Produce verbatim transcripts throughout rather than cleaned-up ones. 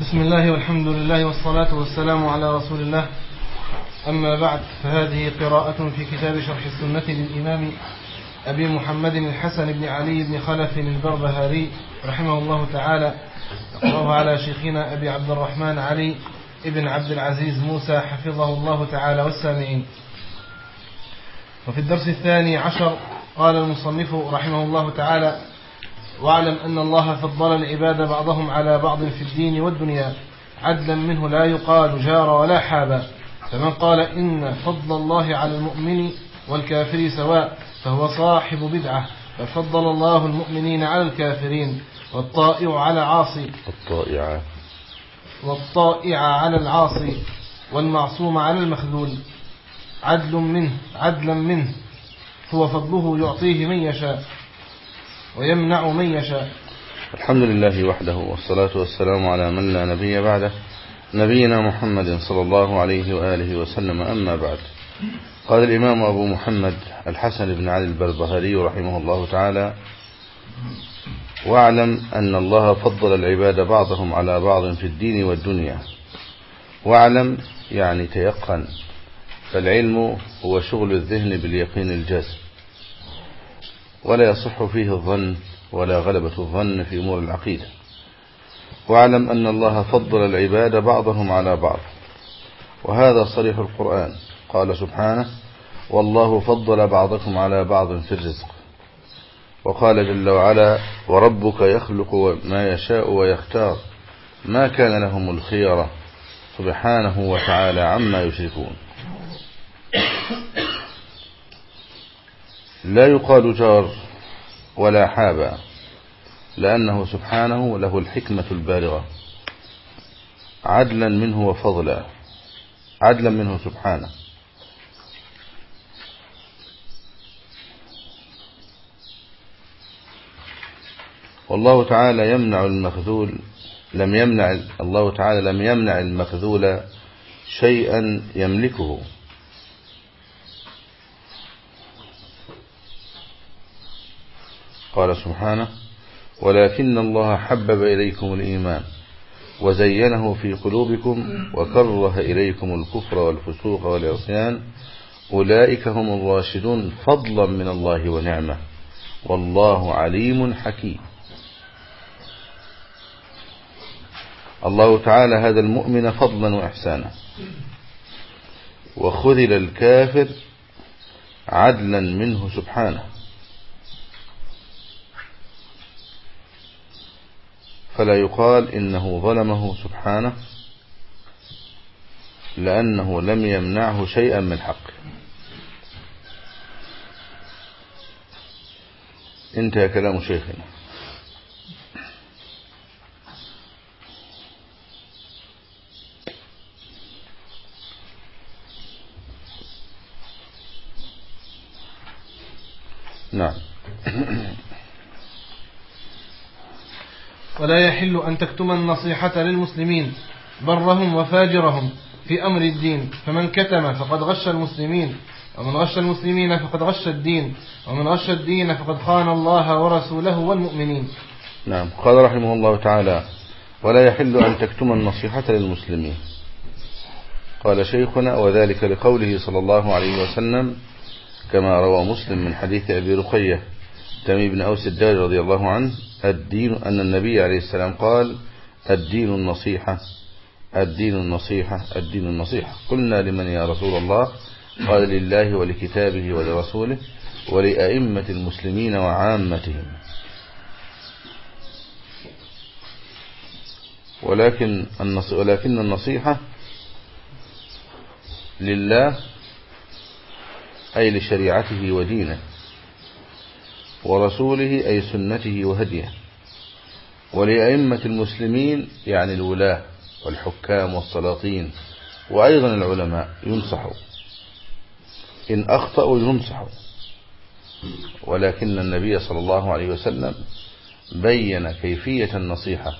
بسم الله والحمد لله والصلاة والسلام على رسول الله. أما بعد، فهذه قراءة في كتاب شرح السنة للإمام أبي محمد الحسن بن علي بن خلف البربهاري رحمه الله تعالى، نقرأه على شيخنا أبي عبد الرحمن علي ابن عبد العزيز موسى حفظه الله تعالى والسامعين. وفي الدرس الثاني عشر قال المصنف رحمه الله تعالى: واعلم أن الله فضل العباد بعضهم على بعض في الدين والدنيا، عدلا منه لا يقال جار ولا حابا. فمن قال إن فضل الله على المؤمن والكافر سواء فهو صاحب بدعة، ففضل الله المؤمنين على الكافرين والطائع على العاصي الطائع والطائع على العاصي والمعصوم على المخذول، عدل منه عدلا منه هو فضله يعطيه من يشاء ويمنع من يشاء. الحمد لله وحده، والصلاة والسلام على من لا نبي بعده، نبينا محمد صلى الله عليه وآله وسلم. أما بعد، قال الإمام أبو محمد الحسن بن علي البربهاري رحمه الله تعالى: واعلم أن الله فضل العباد بعضهم على بعض في الدين والدنيا. واعلم يعني تيقن، فالعلم هو شغل الذهن باليقين الجازم، ولا يصح فيه الظن ولا غلبة الظن في أمور العقيدة. واعلم أن الله فضل العباد بعضهم على بعض، وهذا صريح القرآن. قال سبحانه: والله فضل بعضكم على بعض في الرزق. وقال جل وعلا: وربك يخلق ما يشاء ويختار ما كان لهم الخيرة سبحانه وتعالى عما يشركون. لا يقال جار ولا حابا، لأنه سبحانه له الحكمة البالغة، عدلا منه وفضلا، عدلا منه سبحانه. والله تعالى يمنع المخذول لم يمنع الله تعالى لم يمنع المخذول شيئا يملكه، قال سبحانه: ولكن الله حبب إليكم الإيمان وزينه في قلوبكم وكره إليكم الكفر والفسوق والعصيان أولئك هم الراشدون فضلا من الله ونعمة والله عليم حكيم. الله تعالى هذا المؤمن فضلا وإحسانا، وخذل الكافر عدلا منه سبحانه. فلا يقال إنه ظلمه سبحانه، لأنه لم يمنعه شيئا من حقه. انتهى كلام شيخنا. نعم. ولا يحل أن تكتم النصيحة للمسلمين برهم وفاجرهم في أمر الدين، فمن كتم فقد غش المسلمين، ومن غش المسلمين فقد غش الدين، ومن غش الدين فقد خان الله ورسوله والمؤمنين. نعم. قال رحمه الله تعالى: ولا يحل أن تكتم النصيحة للمسلمين. قال شيخنا: وذلك لقوله صلى الله عليه وسلم كما روى مسلم من حديث أبي رقية تميم بن أوس الداري رضي الله عنه: الدين أن النبي عليه السلام قال: الدين النصيحة الدين النصيحة الدين النصيحة. قلنا: لمن يا رسول الله؟ قال: لله ولكتابه ولرسوله ولأئمة المسلمين وعامتهم. ولكن ولكن النصيحة لله أي لشريعته ودينه، ورسوله أي سنته وهديه، ولأئمة المسلمين يعني الولاة والحكام والسلاطين، وأيضا العلماء ينصحوا إن أخطأوا ينصحوا. ولكن النبي صلى الله عليه وسلم بين كيفية النصيحة.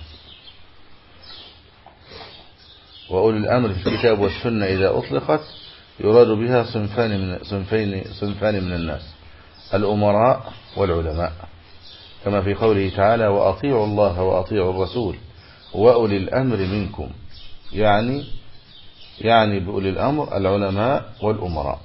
وأولي الأمر في الكتاب والسنة إذا أطلقت يراد بها صنفان من, صنفين صنفان من الناس: الأمراء والعلماء، كما في قوله تعالى: وأطيعوا الله وأطيعوا الرسول وأولي الأمر منكم، يعني يعني بأولي الأمر العلماء والأمراء.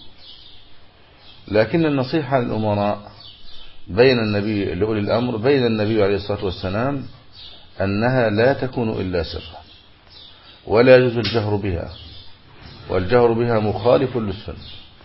لكن النصيحة للأمراء بين النبي لأولي الأمر بين النبي عليه الصلاة والسلام أنها لا تكون إلا سرا، ولا يجوز الجهر بها، والجهر بها مخالف للسنة،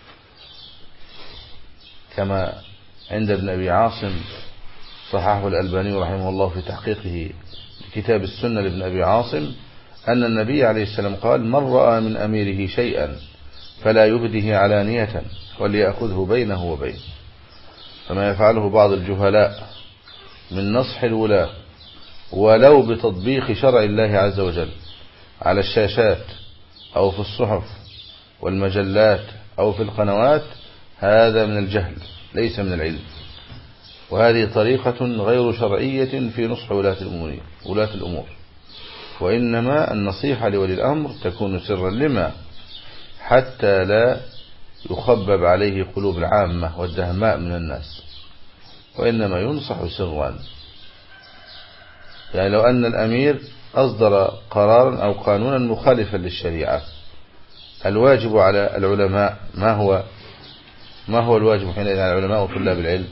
كما عند ابن أبي عاصم صححه الألباني رحمه الله في تحقيقه لكتاب السنة لابن أبي عاصم أن النبي عليه السلام قال: من رأى من أميره شيئا فلا يبده علانية وليأخذه بينه وبينه. فما يفعله بعض الجهلاء من نصح الولاة ولو بتطبيق شرع الله عز وجل على الشاشات أو في الصحف والمجلات أو في القنوات، هذا من الجهل ليس من العلم، وهذه طريقة غير شرعية في نصح ولاة الأمور ولاة الأمور وإنما النصيحة لولي الأمر تكون سرا، لما حتى لا يخبب عليه قلوب العامة والدهماء من الناس، وإنما ينصح سرا. يعني لو أن الأمير أصدر قرارا أو قانونا مخالفا للشريعة، الواجب على العلماء ما هو ما هو الواجب حينئذ على العلماء وطلاب العلم؟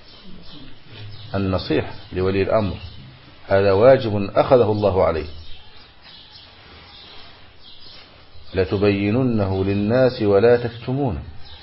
النصيحة لولي الأمر، هذا واجب أخذه الله عليه. لتبيننه للناس ولا تكتمونه،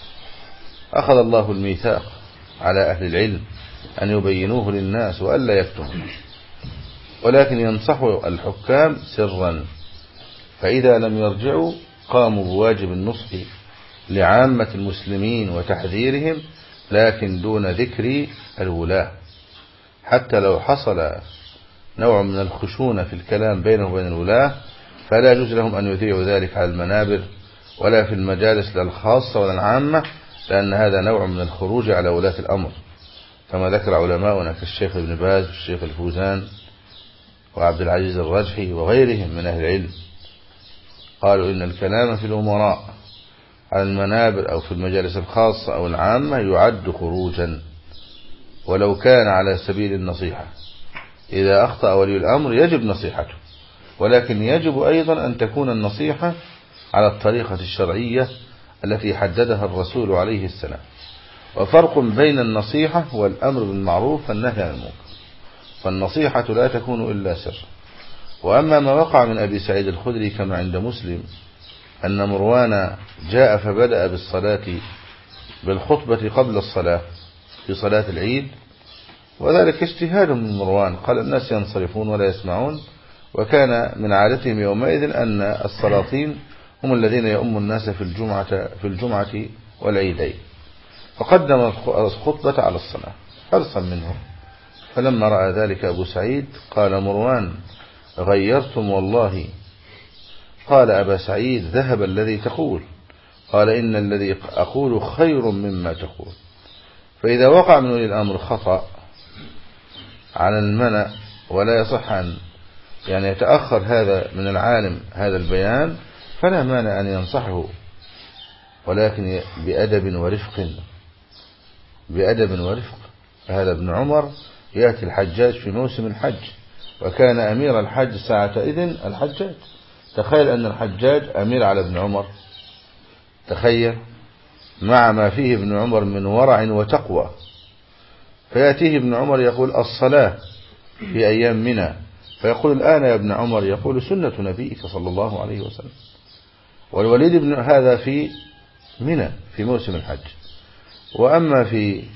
أخذ الله الميثاق على أهل العلم أن يبينوه للناس وألا يكتمونه، ولكن ينصحوا الحكام سرا، فإذا لم يرجعوا قاموا بواجب النصح لعامة المسلمين وتحذيرهم، لكن دون ذكر الولاة، حتى لو حصل نوع من الخشونة في الكلام بينه وبين الولاة فلا يجوز لهم أن يذيعوا ذلك على المنابر ولا في المجالس لا الخاصة ولا العامة، لأن هذا نوع من الخروج على ولاة الأمر، كما ذكر علماؤنا كالشيخ ابن باز والشيخ الفوزان وعبد العزيز الرجحي وغيرهم من أهل العلم، قالوا إن الكلام في الأمراء على المنابر أو في المجالس الخاصة أو العامة يعد خروجا، ولو كان على سبيل النصيحة. إذا أخطأ ولي الأمر يجب نصيحته، ولكن يجب أيضا أن تكون النصيحة على الطريقة الشرعية التي حددها الرسول عليه السلام. وفرق بين النصيحة والأمر بالمعروف والنهي عن المنكر، فالنصيحة لا تكون إلا سر. وأما ما وقع من أبي سعيد الخدري كما عند مسلم أن مروان جاء فبدأ بالصلاة بالخطبة قبل الصلاة في صلاة العيد، وذلك اجتهاد من مروان، قال الناس ينصرفون ولا يسمعون، وكان من عادتهم يومئذ أن السلاطين هم الذين يؤموا الناس في الجمعة في الجمعة والعيدين، فقدم الخطبة على الصلاة حرصا منه. فلما رأى ذلك أبو سعيد قال: مروان غيرتم والله. قال أبا سعيد: ذهب الذي تقول. قال: إن الذي أقول خير مما تقول. فإذا وقع من ولي الأمر خطأ على المنع ولا يصح أن يعني يتأخر هذا من العالم هذا البيان، فلا مانع أن ينصحه، ولكن بأدب ورفق بأدب ورفق. هذا ابن عمر يأتي الحجاج في موسم الحج، وكان أمير الحج ساعتئذ الحجاج. تخيل أن الحجاج أمير على ابن عمر، تخيل، مع ما فيه ابن عمر من ورع وتقوى. فيأتيه ابن عمر يقول: الصلاة في أيام منى، فيقول: الآن يا ابن عمر؟ يقول: سنة نبيك صلى الله عليه وسلم. والوليد بن هذا في منى في موسم الحج. وأما في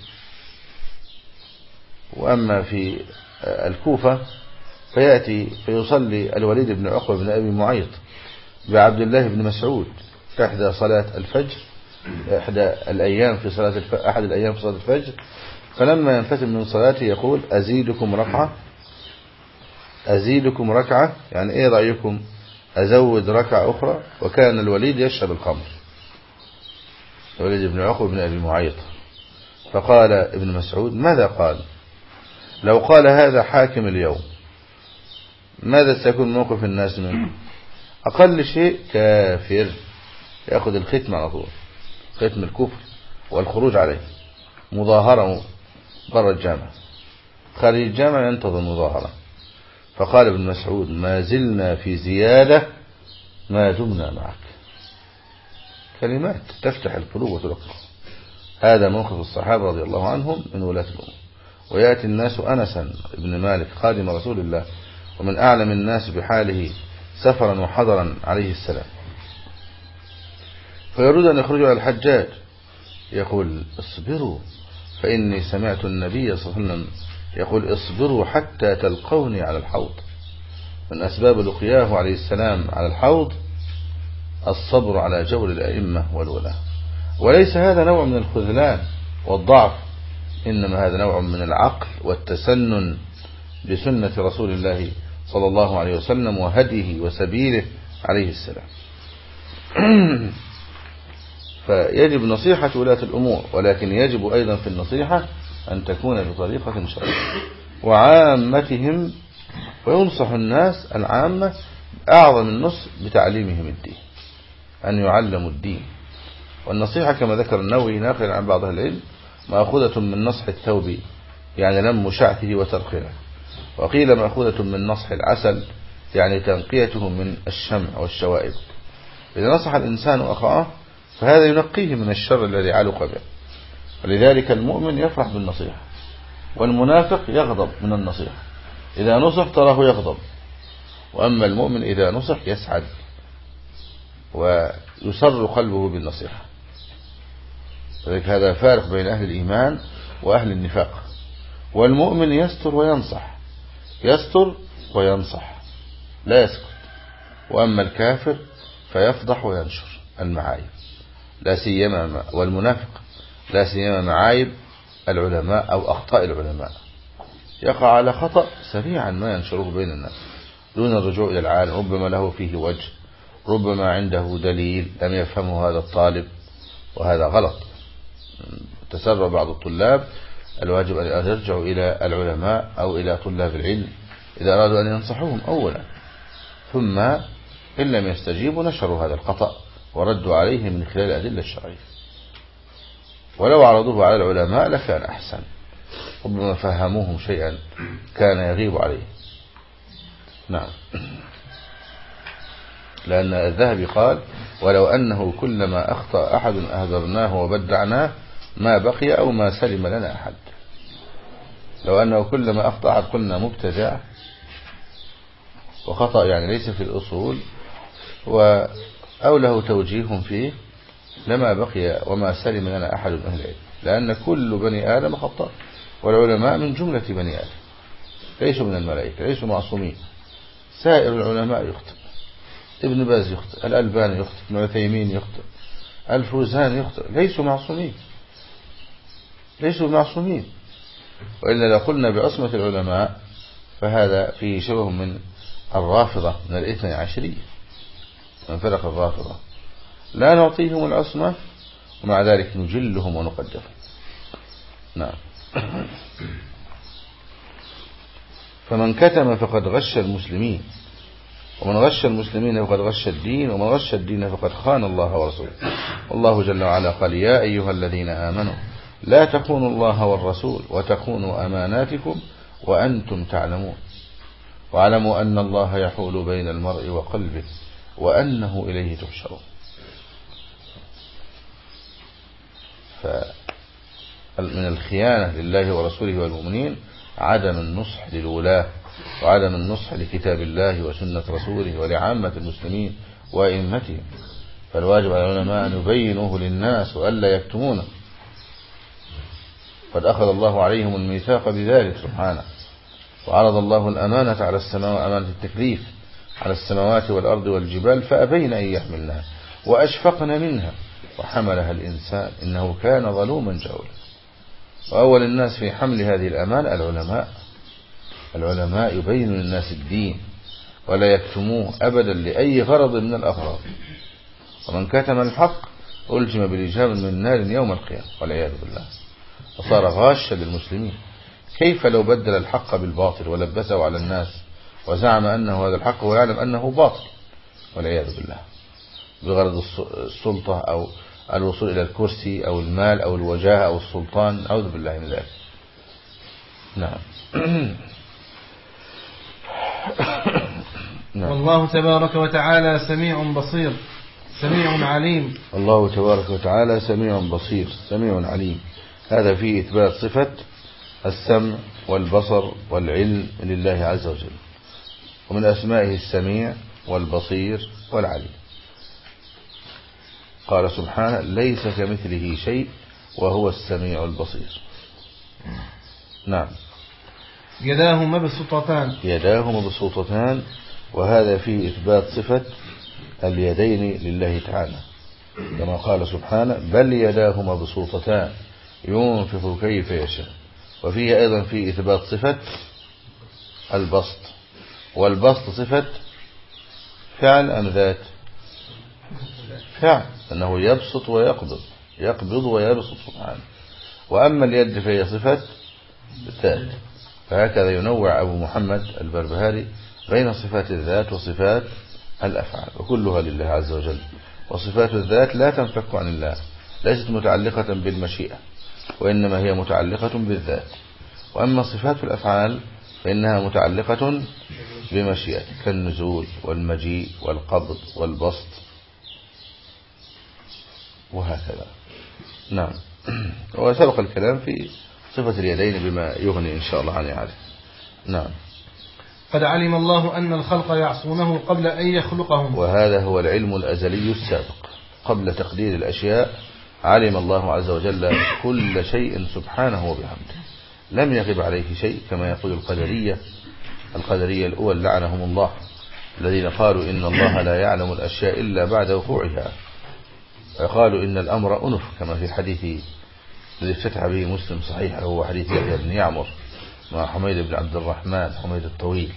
وأما في الكوفة فيأتي فيصلي الوليد بن عقبة بن أبي معيط بعبد الله بن مسعود إحدى صلاة الفجر إحدى الأيام في صلاة الف... أحد الأيام في صلاة الفجر، فلما ينفتل من صلاته يقول: أزيدكم ركعة أزيدكم ركعة يعني إيه رأيكم أزود ركعة أخرى؟ وكان الوليد يشرب الخمر، الوليد بن عقبة بن أبي معيط. فقال ابن مسعود: ماذا قال؟ لو قال هذا حاكم اليوم ماذا سيكون موقف الناس منه؟ أقل شيء كافر، يأخذ الختم على طول، ختم الكفر والخروج عليه، مظاهرة برا الجامع، خارج الجامع ينتظر مظاهرة. فقال ابن مسعود ما زلنا في زيادة ما دمنا معك. كلمات تفتح القلوب وترقق. هذا موقف الصحابة رضي الله عنهم من ولاة الأمور. ويأتي الناس أنسا ابن مالك خادم رسول الله ومن أعلم الناس بحاله سفرا وحضرا عليه السلام، فيريد أن يخرجوا على الحجاج، يقول اصبروا فإني سمعت النبي صلى الله عليه وسلم يقول اصبروا حتى تلقوني على الحوض. من أسباب لقياه عليه السلام على الحوض الصبر على جور الأئمة والولاة. وليس هذا نوع من الخذلان والضعف، إنما هذا نوع من العقل والتسنن بسنة رسول الله صلى الله عليه وسلم وهديه وسبيله عليه السلام. فيجب نصيحة ولاة الأمور، ولكن يجب أيضا في النصيحة أن تكون بطريقة شرعية وعامتهم، وينصح الناس العامة أعظم النصح بتعليمهم الدين، أن يعلموا الدين. والنصيحة كما ذكر النووي ناقل عن بعض العلم مأخوذة من نصح الثوب، يعني لم شعثه وترقيله، وقيل مأخوذة من نصح العسل، يعني تنقيته من الشمع والشوائب. إذا نصح الإنسان أخاه فهذا ينقيه من الشر الذي علق به. ولذلك المؤمن يفرح بالنصيحة، والمنافق يغضب من النصيحة. إذا نصح تراه يغضب، وأما المؤمن إذا نصح يسعد ويسر قلبه بالنصيحة. لذلك هذا فارق بين أهل الإيمان وأهل النفاق. والمؤمن يستر وينصح، يستر وينصح لا يسكت. وأما الكافر فيفضح وينشر المعايب، لا سيما والمنافق لا سيما معايب العلماء أو أخطاء العلماء. يقع على خطأ سريعا ما ينشره بين الناس دون الرجوع إلى العالم، ربما له فيه وجه، ربما عنده دليل لم يفهمه هذا الطالب، وهذا غلط. تسرع بعض الطلاب، الواجب أن يرجعوا إلى العلماء أو إلى طلاب العلم إذا أرادوا أن ينصحوهم أولا، ثم إن لم يستجيبوا نشروا هذا الخطأ وردوا عليه من خلال الأدلة الشرعية. ولو عرضوه على العلماء لكان أحسن، ربما فهموهم شيئا كان يغيب عليه. نعم. لأن الذهبي قال ولو أنه كلما أخطأ أحد أهدرناه وبدعناه ما بقي أو ما سلم لنا أحد. لو أنه كلما أخطأ أحد قلنا مبتدع، وخطأ يعني ليس في الأصول أو له توجيه فيه، لما بقي وما سلم لنا أحد من أهل العلم، لأن كل بني آدم خطأ، والعلماء من جملة بني آدم ليسوا من الملائكة، ليسوا معصومين. سائر العلماء يخطئ، ابن باز يخطئ، الألباني يخطئ، ابن عثيمين يخطئ، الفوزان يخطئ، ليسوا معصومين، ليسوا معصومين. وإلا لو قلنا بعصمة العلماء فهذا فيه شبه من الرافضة من الاثنى عشرية، من فرق الرافضة. لا نعطيهم العصمة ومع ذلك نجلهم ونقدرهم. نعم. فمن كتم فقد غش المسلمين، ومن غش المسلمين فقد غش الدين، ومن غش الدين فقد خان الله ورسوله. والله جل وعلا قال يا أيها الذين آمنوا لا تخونوا الله والرسول وتخونوا أماناتكم وأنتم تعلمون واعلموا أن الله يحول بين المرء وقلبه وأنه إليه تحشرون. فمن الخيانة لله ورسوله والمؤمنين عدم النصح للولاة، وعدم النصح لكتاب الله وسنة رسوله ولعامة المسلمين وأئمتهم. فالواجب على العلماء أن يبينوه للناس وألا يكتمونه. قد أخذ الله عليهم الميثاق بذلك سبحانه، وعرض الله الأمانة على السماوات، أمانة التكليف على السماوات والأرض والجبال فأبين أن يحملنها وأشفقن منها وحملها الإنسان إنه كان ظلوما جهولا. وأول الناس في حمل هذه الأمانة العلماء. العلماء يبينوا للناس الدين ولا يكتموه أبدا لأي غرض من الأغراض. ومن كتم الحق ألجم بلجام من نار يوم القيامة والعياذ بالله، وصار غاشا للمسلمين. كيف لو بدل الحق بالباطل ولبسه على الناس وزعم أنه هذا الحق ويعلم أنه باطل والعياذ بالله، بغرض السلطة أو الوصول إلى الكرسي أو المال أو الوجاهة أو السلطان، أعوذ بالله من ذلك. نعم. نعم. والله تبارك وتعالى سميع بصير سميع عليم. الله تبارك وتعالى سميع بصير سميع عليم. هذا فيه إثبات صفة السمع والبصر والعلم لله عز وجل، ومن أسمائه السميع والبصير والعليم. قال سبحانه ليس كمثله شيء وهو السميع البصير. نعم. يداه مبسوطتان يداه مبسوطتان، وهذا فيه إثبات صفة اليدين لله تعالى، كما قال سبحانه بل يداه مبسوطتان ينفق كيف يشاء. وفيه أيضا فيه إثبات صفة البسط، والبسط صفة فعل أم ذات؟ فعل، أنه يبسط ويقبض، يقبض ويبسط سبحانه. وأما اليد فهي صفة ذات. فهكذا ينوع أبو محمد البربهاري بين صفات الذات وصفات الأفعال، وكلها لله عز وجل. وصفات الذات لا تنفك عن الله، ليست متعلقة بالمشيئة، وإنما هي متعلقة بالذات. وأما صفات الأفعال فإنها متعلقة بمشيئة، كالنزول والمجيء والقبض والبسط وهكذا. نعم. وسبق الكلام في صفة اليدين بما يغني إن شاء الله عن إعادة. نعم. قد علم الله أن الخلق يعصونه قبل أن يخلقهم. وهذا هو العلم الأزلي السابق، قبل تقدير الأشياء علم الله عز وجل كل شيء سبحانه وبحمده، لم يغب عليه شيء، كما يقول القدرية القدرية الأول لعنهم الله، الذين قالوا إن الله لا يعلم الأشياء إلا بعد وقوعها، فقالوا إن الأمر أنف، كما في حديث الذي افتتح به مسلم صحيح، هو حديث يحيى بن يعمر مع حميد بن عبد الرحمن حميد الطويل،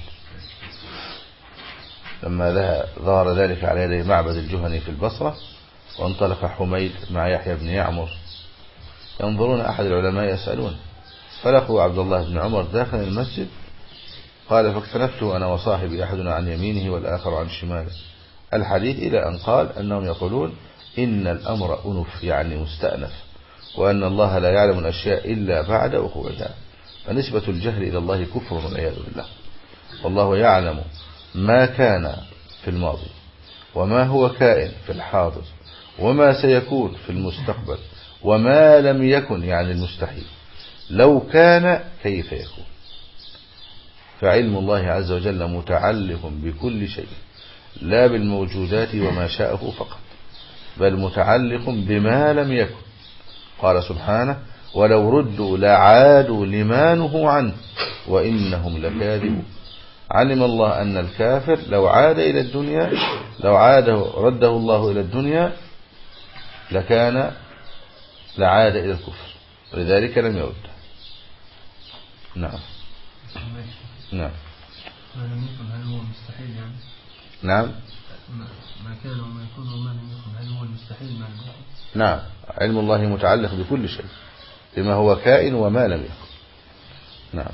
لما ظهر ذلك على يدي معبد الجهني في البصرة، وانطلق حميد مع يحيى بن يعمر ينظرون أحد العلماء يسألون، فلقوا عبد الله بن عمر داخل المسجد، قال فاكتنفت أنا وصاحبي أحدنا عن يمينه والآخر عن شماله، الحديث إلى أن قال أنهم يقولون إن الأمر أنف، يعني مستأنف، وأن الله لا يعلم الأشياء إلا بعد وقوعها. فنسبة الجهل إلى الله كفر والعياذ بالله. والله يعلم ما كان في الماضي وما هو كائن في الحاضر وما سيكون في المستقبل وما لم يكن، يعني المستحيل، لو كان كيف يكون. فعلم الله عز وجل متعلق بكل شيء، لا بالموجودات وما شاءه فقط، بل متعلق بما لم يكن. قال سبحانه ولو ردوا لعادوا لما نهوا عنه وإنهم لكاذبون. علم الله أن الكافر لو عاد إلى الدنيا، لو عاده رده الله إلى الدنيا لكان لعاد إلى الكفر، ولذلك لم يرد. نعم. نعم. ما لم يكن هل هو مستحيل يعني؟ نعم. ما كان وما يكون وما لم يكن هل هو المستحيل ما لم يكن؟ نعم. علم الله متعلق بكل شيء، بما هو كائن وما لم يكن. نعم.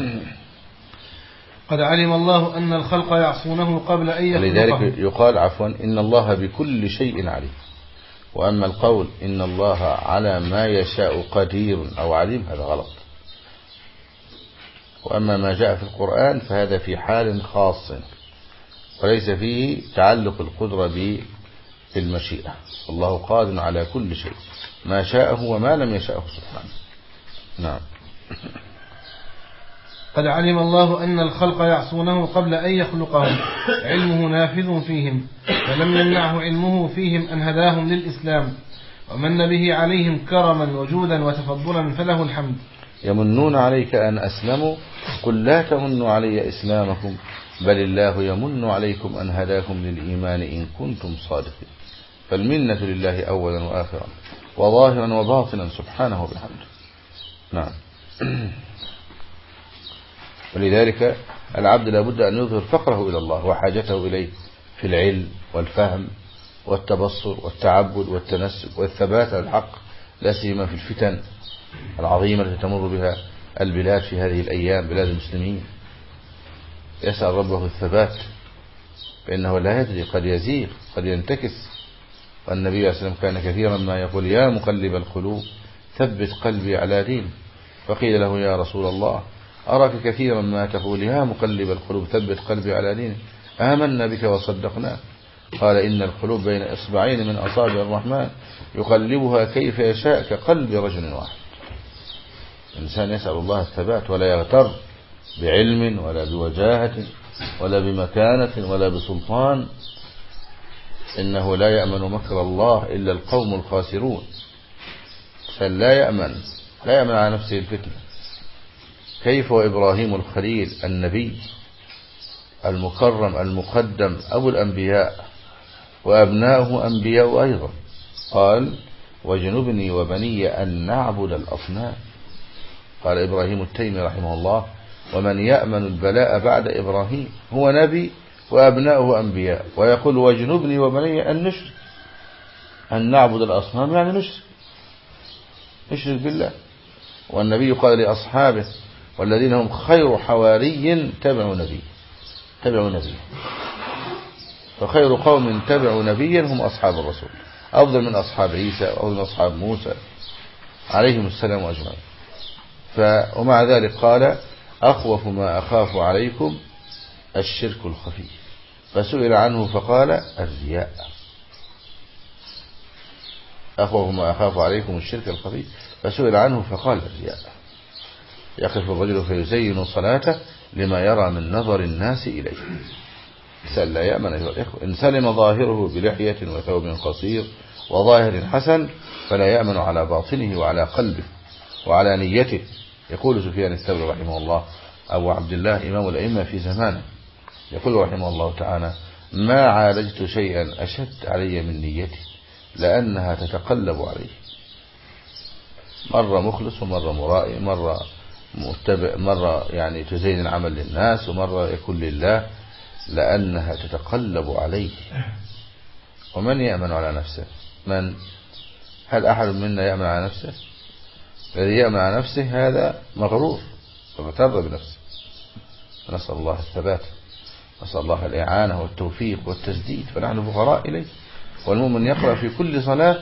قد علم الله أن الخلق يعصونه قبل أن يخلقهم. لذلك يقال عفوا إن الله بكل شيء عليم. وأما القول إن الله على ما يشاء قدير أو عليم هذا غلط. وأما ما جاء في القرآن فهذا في حال خاص، وليس فيه تعلق القدرة بالمشيئة. الله قادر على كل شيء ما شاءه وما لم يشاءه سبحانه. نعم. قد علم الله أن الخلق يعصونه قبل أن يخلقهم، علمه نافذ فيهم، فلم يمنعه علمه فيهم أن هداهم للإسلام ومن به عليهم كرما وجودا وتفضلا، فله الحمد. يمنون عليك أن أسلموا، قل لا تمنوا علي إسلامكم بل الله يمن عليكم أن هداكم للإيمان إن كنتم صادقين. فالمنة لله أولا وآخرا وظاهرا وباطنا سبحانه وبحمده. نعم. ولذلك العبد لابد أن يظهر فقره إلى الله وحاجته إليه في العلم والفهم والتبصر والتعبد والتنسك والثبات على الحق، لا سيما في الفتن العظيمة التي تمر بها البلاد في هذه الأيام، بلاد المسلمين. يسأل ربه الثبات، فإنه لا يدري، قد يزيغ قد ينتكس. والنبي صلى الله عليه وسلم كان كثيرا ما يقول يا مقلب القلوب ثبت قلبي على دين. فقيل له يا رسول الله أراك كثيرا ما تقول يا مقلب القلوب ثبت قلبي على دينك، آمنا بك وصدقناك. قال إن القلوب بين إصبعين من أصابع الرحمن يقلبها كيف يشاء كقلب رجل واحد. الإنسان يسأل الله الثبات ولا يغتر بعلم ولا بوجاهة ولا بمكانة ولا بسلطان. إنه لا يأمن مكر الله إلا القوم الخاسرون. فلا يأمن لا يأمن على نفسه الفتنة. كيف وإبراهيم الخليل النبي المكرم المقدم أبو الأنبياء وأبناؤه أنبياء أيضا، قال وجنبني وبني أن نعبد الأصنام. قال إبراهيم التيمي رحمه الله ومن يأمن البلاء بعد إبراهيم هو نبي وأبناؤه أنبياء، ويقول وجنبني وبني أن نشرك، أن نعبد الأصنام يعني نشرك نشرك بالله. والنبي قال لأصحابه والذين هم خير حواري تبعوا نبي تبعوا نبي فخير قوم تبعوا نبيا هم أصحاب الرسول، أفضل من أصحاب عيسى أو من أصحاب موسى عليهم السلام أجمعين. ومع ذلك قال أخوف ما أخاف عليكم الشرك الخفي، فسئل عنه فقال الرياء. أخوف ما أخاف عليكم الشرك الخفي فسئل عنه فقال الرياء. يقف الرجل فيزين صلاته لما يرى من نظر الناس إليه. إنسان لا يأمن أيها الإخوة. إن سلم ظاهره بلحية وثوب قصير وظاهر حسن فلا يأمن على باطنه وعلى قلبه وعلى نيته. يقول سفيان الثوري رحمه الله أبو عبد الله إمام الأئمة في زمانه، يقول رحمه الله تعالى ما عالجت شيئا أشد علي من نيتي لأنها تتقلب عليه. مرة مخلص ومرة مرائي، مرة متبع، مرة يعني تزين العمل للناس ومرة يكون لله، لأنها تتقلب عليه. ومن يأمن على نفسه؟ من؟ هل أحد منا يأمن على نفسه؟ الذي يأمن على نفسه هذا مغرور ومغتر بنفسه. نسأل الله الثبات، نسأل الله الإعانة والتوفيق والتسديد، فنحن فقراء إليه. والمؤمن يقرأ في كل صلاة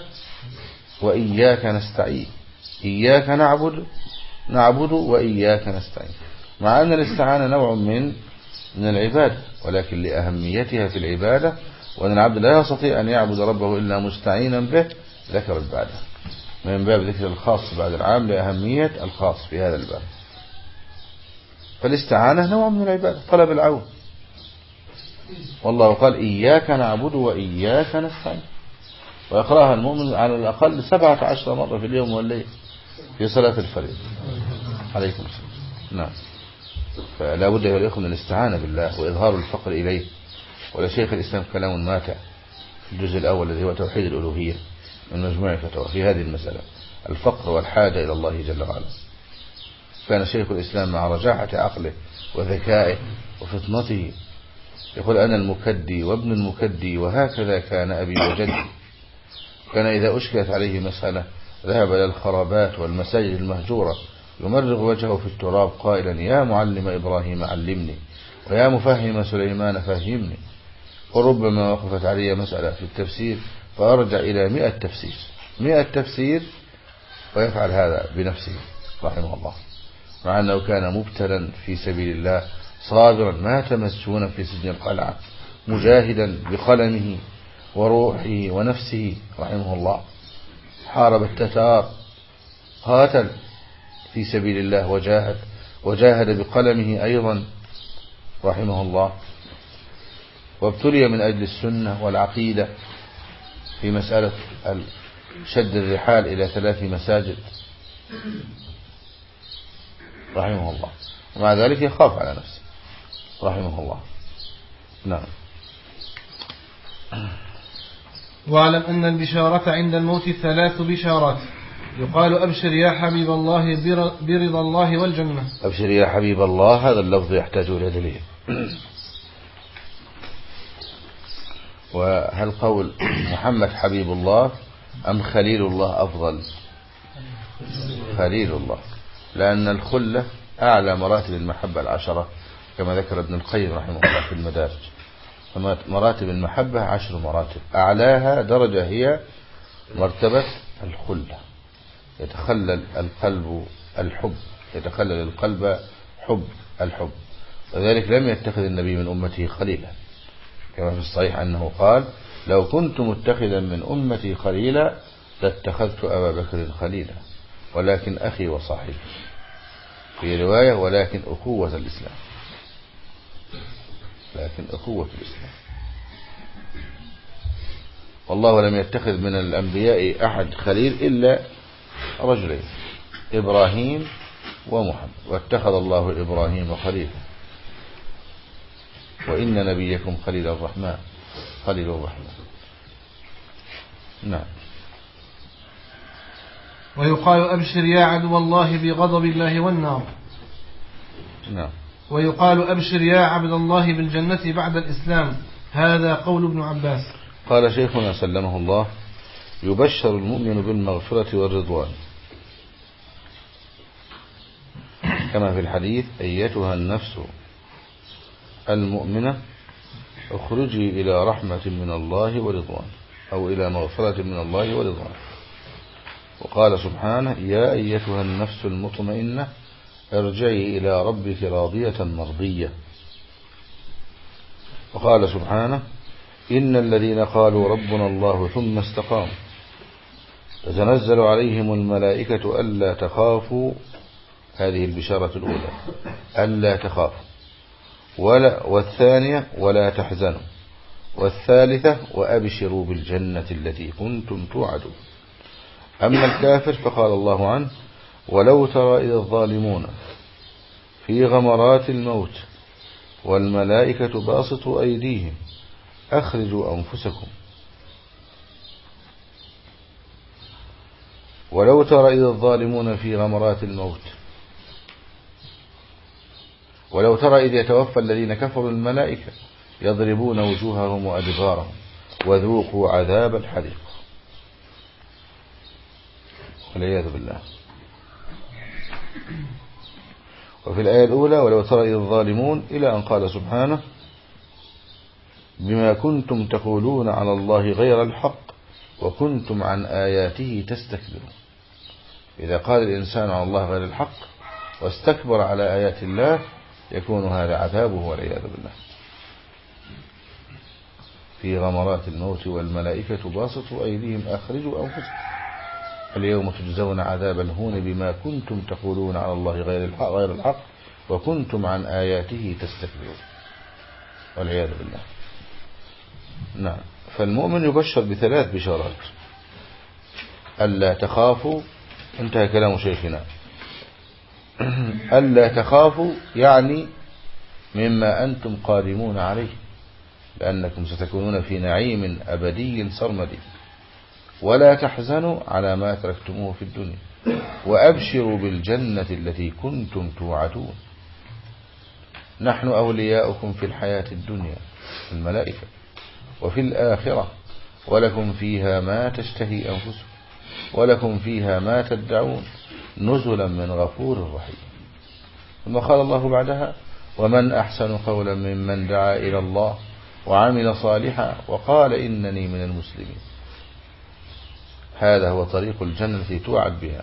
وإياك نستعين، إياك نعبد نعبد وإياك نستعين، مع أن الاستعانة نوع من من العبادة، ولكن لأهميتها في العبادة، وأن العبد لا يستطيع أن يعبد ربه إلا مستعينا به، ذكر البعد من باب ذكر الخاص بعد العام لأهمية الخاص في هذا الباب. فالاستعانة نوع من العبادة، طلب العون. والله قال إياك نعبد وإياك نستعين، ويقرأها المؤمن على الأقل سبعة عشر مرة في اليوم والليل في صلاة الفريضة. عليكم السلام. نعم. فلا بد يا الإخوة من الاستعانة بالله وإظهار الفقر إليه. ولشيخ الإسلام كلام ماتع في الجزء الأول الذي هو توحيد الألوهية من مجموع فتوى في هذه المسألة، الفقر والحاجة إلى الله جل وعلا. كان شيخ الإسلام مع رجاحة عقله وذكائه وفطنته يقول أنا المكدي وابن المكدي وهكذا كان أبي وجدي. كان إذا أشكلت عليه مسألة ذهب إلى الخرابات والمساجد المهجورة يمرغ وجهه في التراب قائلا يا معلم إبراهيم علمني ويا مفهم سليمان فهمني. وربما وقفت علي مسألة في التفسير فأرجع إلى مئة تفسير مئة تفسير ويفعل هذا بنفسه رحمه الله، مع أنه كان مبتلا في سبيل الله صابرا ما تمسون في سجن القلعة مجاهدا بقلمه وروحه ونفسه رحمه الله. حارب التتار، قاتل في سبيل الله وجاهد وجاهد بقلمه أيضا رحمه الله. وابتلي من أجل السنة والعقيدة في مسألة شد الرحال إلى ثلاث مساجد رحمه الله، ومع ذلك يخاف على نفسه رحمه الله. نعم. واعلم أن البشارة عند الموت ثلاث بشارات، يقال أبشر يا حبيب الله برضا الله والجنة. أبشر يا حبيب الله، هذا اللفظ يحتاج إلى دليل. وهل قول محمد حبيب الله أم خليل الله أفضل؟ خليل الله، لأن الخلة أعلى مراتب المحبة العشرة كما ذكر ابن القيم رحمه الله في المدارج. مراتب المحبة عشر مراتب، أعلاها درجة هي مرتبة الخلة. يتخلل القلب الحب، يتخلل القلب حب الحب. وذلك لم يتخذ النبي من أمته خليلا، كما في الصحيح أنه قال: لو كنت متخذا من أمتي خليلا لاتخذت أبا بكر خليلا، ولكن أخي وصاحبي. في رواية: ولكن أخوة الإسلام، لكن أخوة الإسلام. والله لم يتخذ من الأنبياء أحد خليل إلا رجلين، إبراهيم ومحمد، واتخذ الله إبراهيم خليلا. وإن نبيكم خليل الرحمن خليل الرحمن. نعم. ويقال: أبشر يا عدو الله بغضب الله والنار. نعم. ويقال: أبشر يا عبد الله بالجنة بعد الإسلام. هذا قول ابن عباس. قال شيخنا سلمه الله: يبشر المؤمن بالمغفرة والرضوان، كما في الحديث: أيتها النفس المؤمنة اخرجي إلى رحمة من الله ورضوان، أو إلى مغفرة من الله ورضوان. وقال سبحانه: يا أيتها النفس المطمئنة ارجعي إلى ربك راضية مرضية. وقال سبحانه: إن الذين قالوا ربنا الله ثم استقاموا تتنزل عليهم الملائكة ألا تخافوا. هذه البشارة الأولى، ألا تخافوا. ولا والثانية: ولا تحزنوا. والثالثة: وأبشروا بالجنة التي كنتم توعدون. أما الكافر فقال الله عنه: ولو ترى إذ الظالمون في غمرات الموت والملائكة باسطوا أيديهم أخرجوا أنفسكم. ولو ترى إذ الظالمون في غمرات الموت، ولو ترى إذ يتوفى الذين كفروا الملائكة يضربون وجوههم وأدبارهم وذوقوا عذاب الحريق، والعياذ بالله. وفي الآية الأولى: ولو ترى إذ الظالمون، إلى أن قال سبحانه: بما كنتم تقولون على الله غير الحق وكنتم عن آياته تستكبرون. إذا قال الإنسان على الله غير الحق واستكبر على آيات الله يكون هذا عذابه، والعياذ بالله. في غمرات الموت والملائكة باسطوا أيديهم أخرجوا أنفسكم اليوم تجزون عذاب الهون بما كنتم تقولون على الله غير الحق, غير الحق وكنتم عن آياته تستكبرون، والعياذ بالله. نعم. فالمؤمن يبشر بثلاث بشارات: ألا تخافوا، انتهى كلام شيخنا. ألا تخافوا يعني مما أنتم قادمون عليه، لأنكم ستكونون في نعيم أبدي سرمدي. ولا تحزنوا على ما تركتموه في الدنيا، وأبشروا بالجنة التي كنتم توعدون. نحن أولياؤكم في الحياة الدنيا الملائكة، وفي الآخرة ولكم فيها ما تشتهي أنفسكم ولكم فيها ما تدعون نزلا من غفور رحيم. ثم قال الله بعدها: ومن أحسن قولا ممن دعا إلى الله وعمل صالحا وقال إنني من المسلمين. هذا هو طريق الجنة التي توعد بها.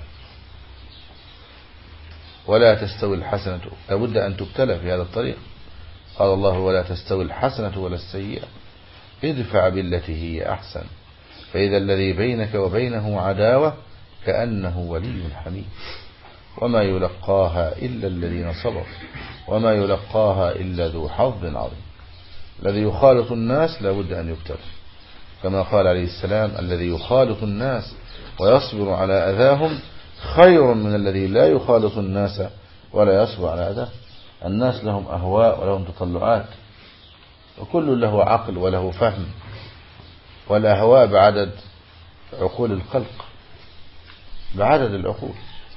ولا تستوي الحسنة، لابد أن تبتلى في هذا الطريق. قال الله: ولا تستوي الحسنة ولا السيئة ادفع بالتي هي أحسن فإذا الذي بينك وبينه عداوة كأنه ولي حميم وما يلقاها إلا الذين صبروا وما يلقاها إلا ذو حظ عظيم. الذي يخالط الناس لابد أن يبتلى، كما قال عليه السلام: الذي يخالط الناس ويصبر على أذاهم خير من الذي لا يخالط الناس ولا يصبر على أذاه. الناس لهم أهواء ولهم تطلعات، وكل له عقل وله فهم، والأهواء بعدد عقول الخلق، بعدد العقول.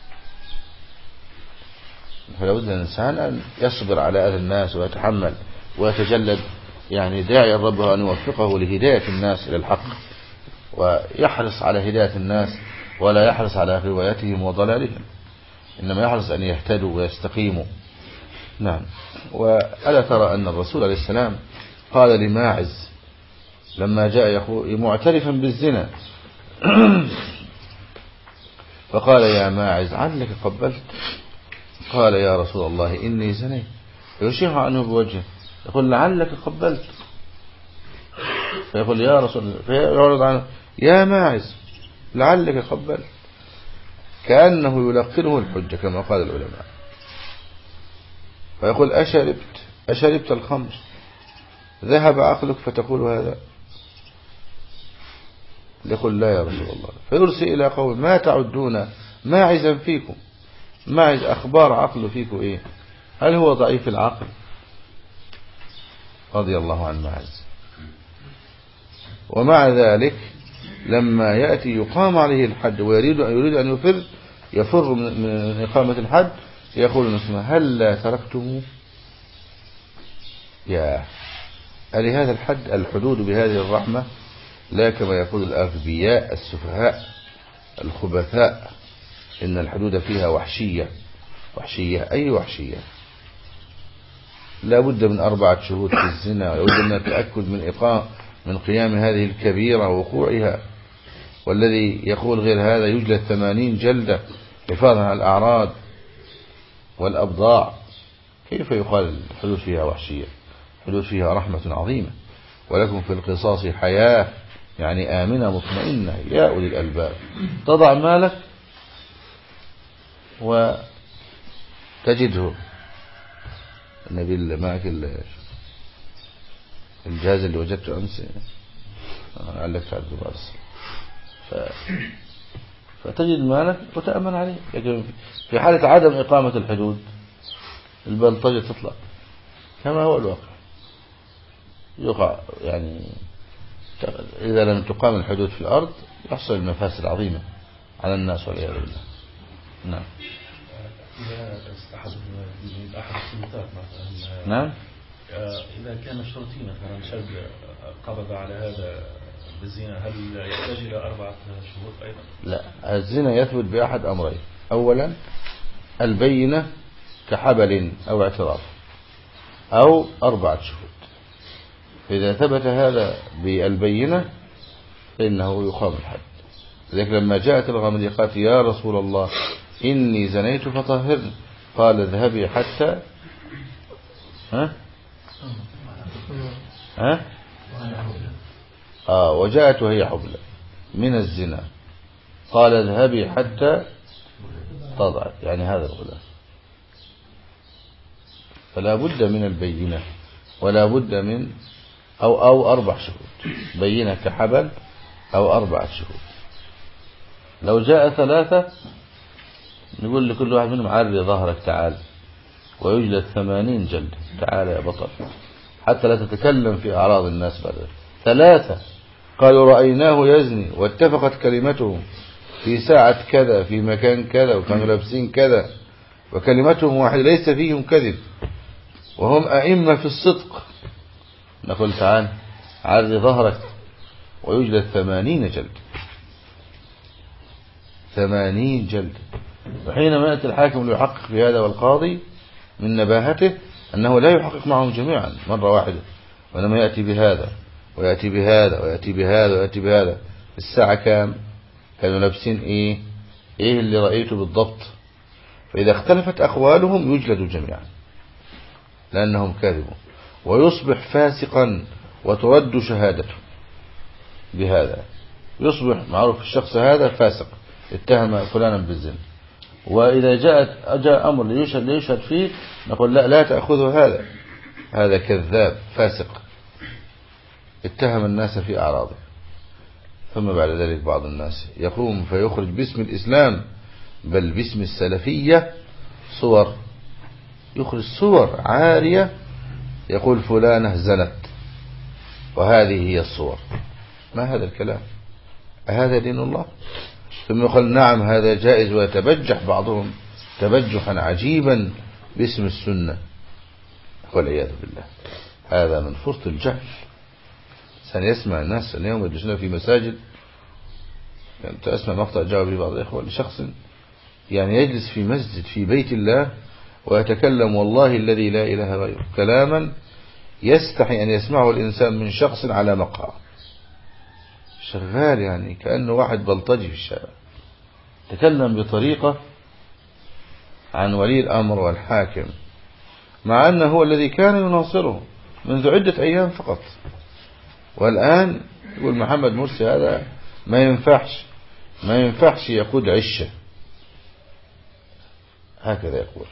فلا بد الإنسان أن يصبر على أذى الناس ويتحمل ويتجلد، يعني داعي الرب أن يوفقه لهداية الناس إلى الحق، ويحرص على هداية الناس ولا يحرص على غوايتهم وضلالهم، إنما يحرص أن يهتدوا ويستقيموا. نعم. وألا ترى أن الرسول عليه السلام قال لماعز لما جاء معترفا بالزنا فقال: يا ماعز علك قبلت؟ قال يا رسول الله إني زنيت، فيشيح عنه بوجهه، يقول لعلك قبلت، فيقول يا رسول الله، فيعرض عنه يا ماعز لعلك قبلت، كأنه يلقنه الحجة كما قال العلماء. فيقول أشربت أشربت الخمر، ذهب عقلك فتقول هذا؟ يقول لا يا رسول الله. فيرسل إلى قوم ما تعدون ماعزا فيكم، ماعز أخبار عقله فيكم إيه؟ هل هو ضعيف العقل؟ رضي الله عن ماعز. ومع ذلك لما يأتي يقام عليه الحد ويريد يريد أن يفر يفر من إقامة الحد، يقول نسمع هل لا تركتموه؟ يا ألهذا الحد الحدود بهذه الرحمة؟ لا كما يقول الأغبياء السفهاء الخبثاء إن الحدود فيها وحشية. وحشية أي وحشية؟ لا بد من أربعة شهود في الزنا، ولا بد من التأكد من إقامة من قيام هذه الكبيرة ووقوعها، والذي يقول غير هذا يجلد ثمانين جلدة حفاظا على الأعراض والأبضاع. كيف يقال الحدود فيها وحشية؟ الحدود فيها رحمة عظيمة، ولكم في القصاص حياة، يعني آمنة مطمئنة يا أولي الألباب. تضع مالك وتجده النبي اللي معك الجهاز اللي وجدته أمس علق تعد بارس، ف... فتجد مالك وتأمن عليه. لكن في حالة عدم إقامة الحدود البلطجة تطلع كما هو الواقع، يقع يعني إذا لم تقام الحدود في الأرض يحصل المفاسد العظيمة على الناس والعياذ بالله. نعم. أحد السلطات مثلا، نعم، إذا كان شرطي مثلا شاب قبض على هذا بالزنا، هل يحتاج إلى أربعة شهور أيضا؟ لا، الزنا يثبت بأحد أمرين: أولا البينة كحبل أو اعتراف، أو أربعة شهود. فإذا ثبت هذا بالبينة فإنه يقام الحد. لذلك لما جاءت الغامدية قالت يا رسول الله إني زنيت فطهرني، قال اذهبي حتى ها ها آه وجاءت وهي حبلى من الزنا، قال اذهبي حتى تضعت، يعني هذا الغلام. فلا بد من البينة، ولا بد من أو أو أربع شهود، بينة كحبل أو أربعة شهود. لو جاء ثلاثة نقول لكل واحد منهم عري ظهرك تعال، ويجلد ثمانين جلد، تعال يا بطل، حتى لا تتكلم في أعراض الناس بعد. ثلاثة قالوا رأيناه يزني واتفقت كلمتهم في ساعة كذا في مكان كذا وكانوا لابسين كذا وكلمتهم واحدة ليس فيهم كذب وهم أئمة في الصدق، نقول تعال عري ظهرك ويجلد ثمانين جلد، ثمانين جلد. وحينما يأتي الحاكم ليحقق في هذا والقاضي من نباهته أنه لا يحقق معهم جميعا مرة واحدة، وإنما يأتي بهذا ويأتي بهذا ويأتي بهذا ويأتي بهذا. الساعة كام؟ كانوا لابسين إيه إيه اللي رأيته بالضبط. فإذا اختلفت أقوالهم يجلدوا جميعا لأنهم كاذبون، ويصبح فاسقا وترد شهادته بهذا، يصبح معروف الشخص هذا فاسق اتهم فلانا بالزنا. وإذا جاءت جاء أمر ليشهد ليشهد فيه نقول لا لا تأخذه، هذا هذا كذاب فاسق اتهم الناس في أعراضه. ثم بعد ذلك بعض الناس يقوم فيخرج باسم الإسلام بل باسم السلفية صور، يخرج صور عارية يقول فلانة زنت وهذه هي الصور. ما هذا الكلام؟ هذا دين الله؟ ثم يقول نعم هذا جائز، ويتبجح بعضهم تبجحا عجيبا باسم السنة، والعياذ بالله. هذا من فرط الجهل. سنسمع الناس اليوم يجلسون في مساجد، يعني تسمع مقطع جاء به بعض الإخوة لشخص يعني يجلس في مسجد في بيت الله ويتكلم والله الذي لا إله غيره كلاما يستحي أن يسمعه الإنسان من شخص على مقهى شغال، يعني كأنه واحد بلطجي في الشارع، تكلم بطريقة عن ولي الأمر والحاكم، مع أنه هو الذي كان يناصره منذ عدة أيام فقط، والآن يقول محمد مرسي هذا ما ينفعش ما ينفعش يقود عشة، هكذا يقول.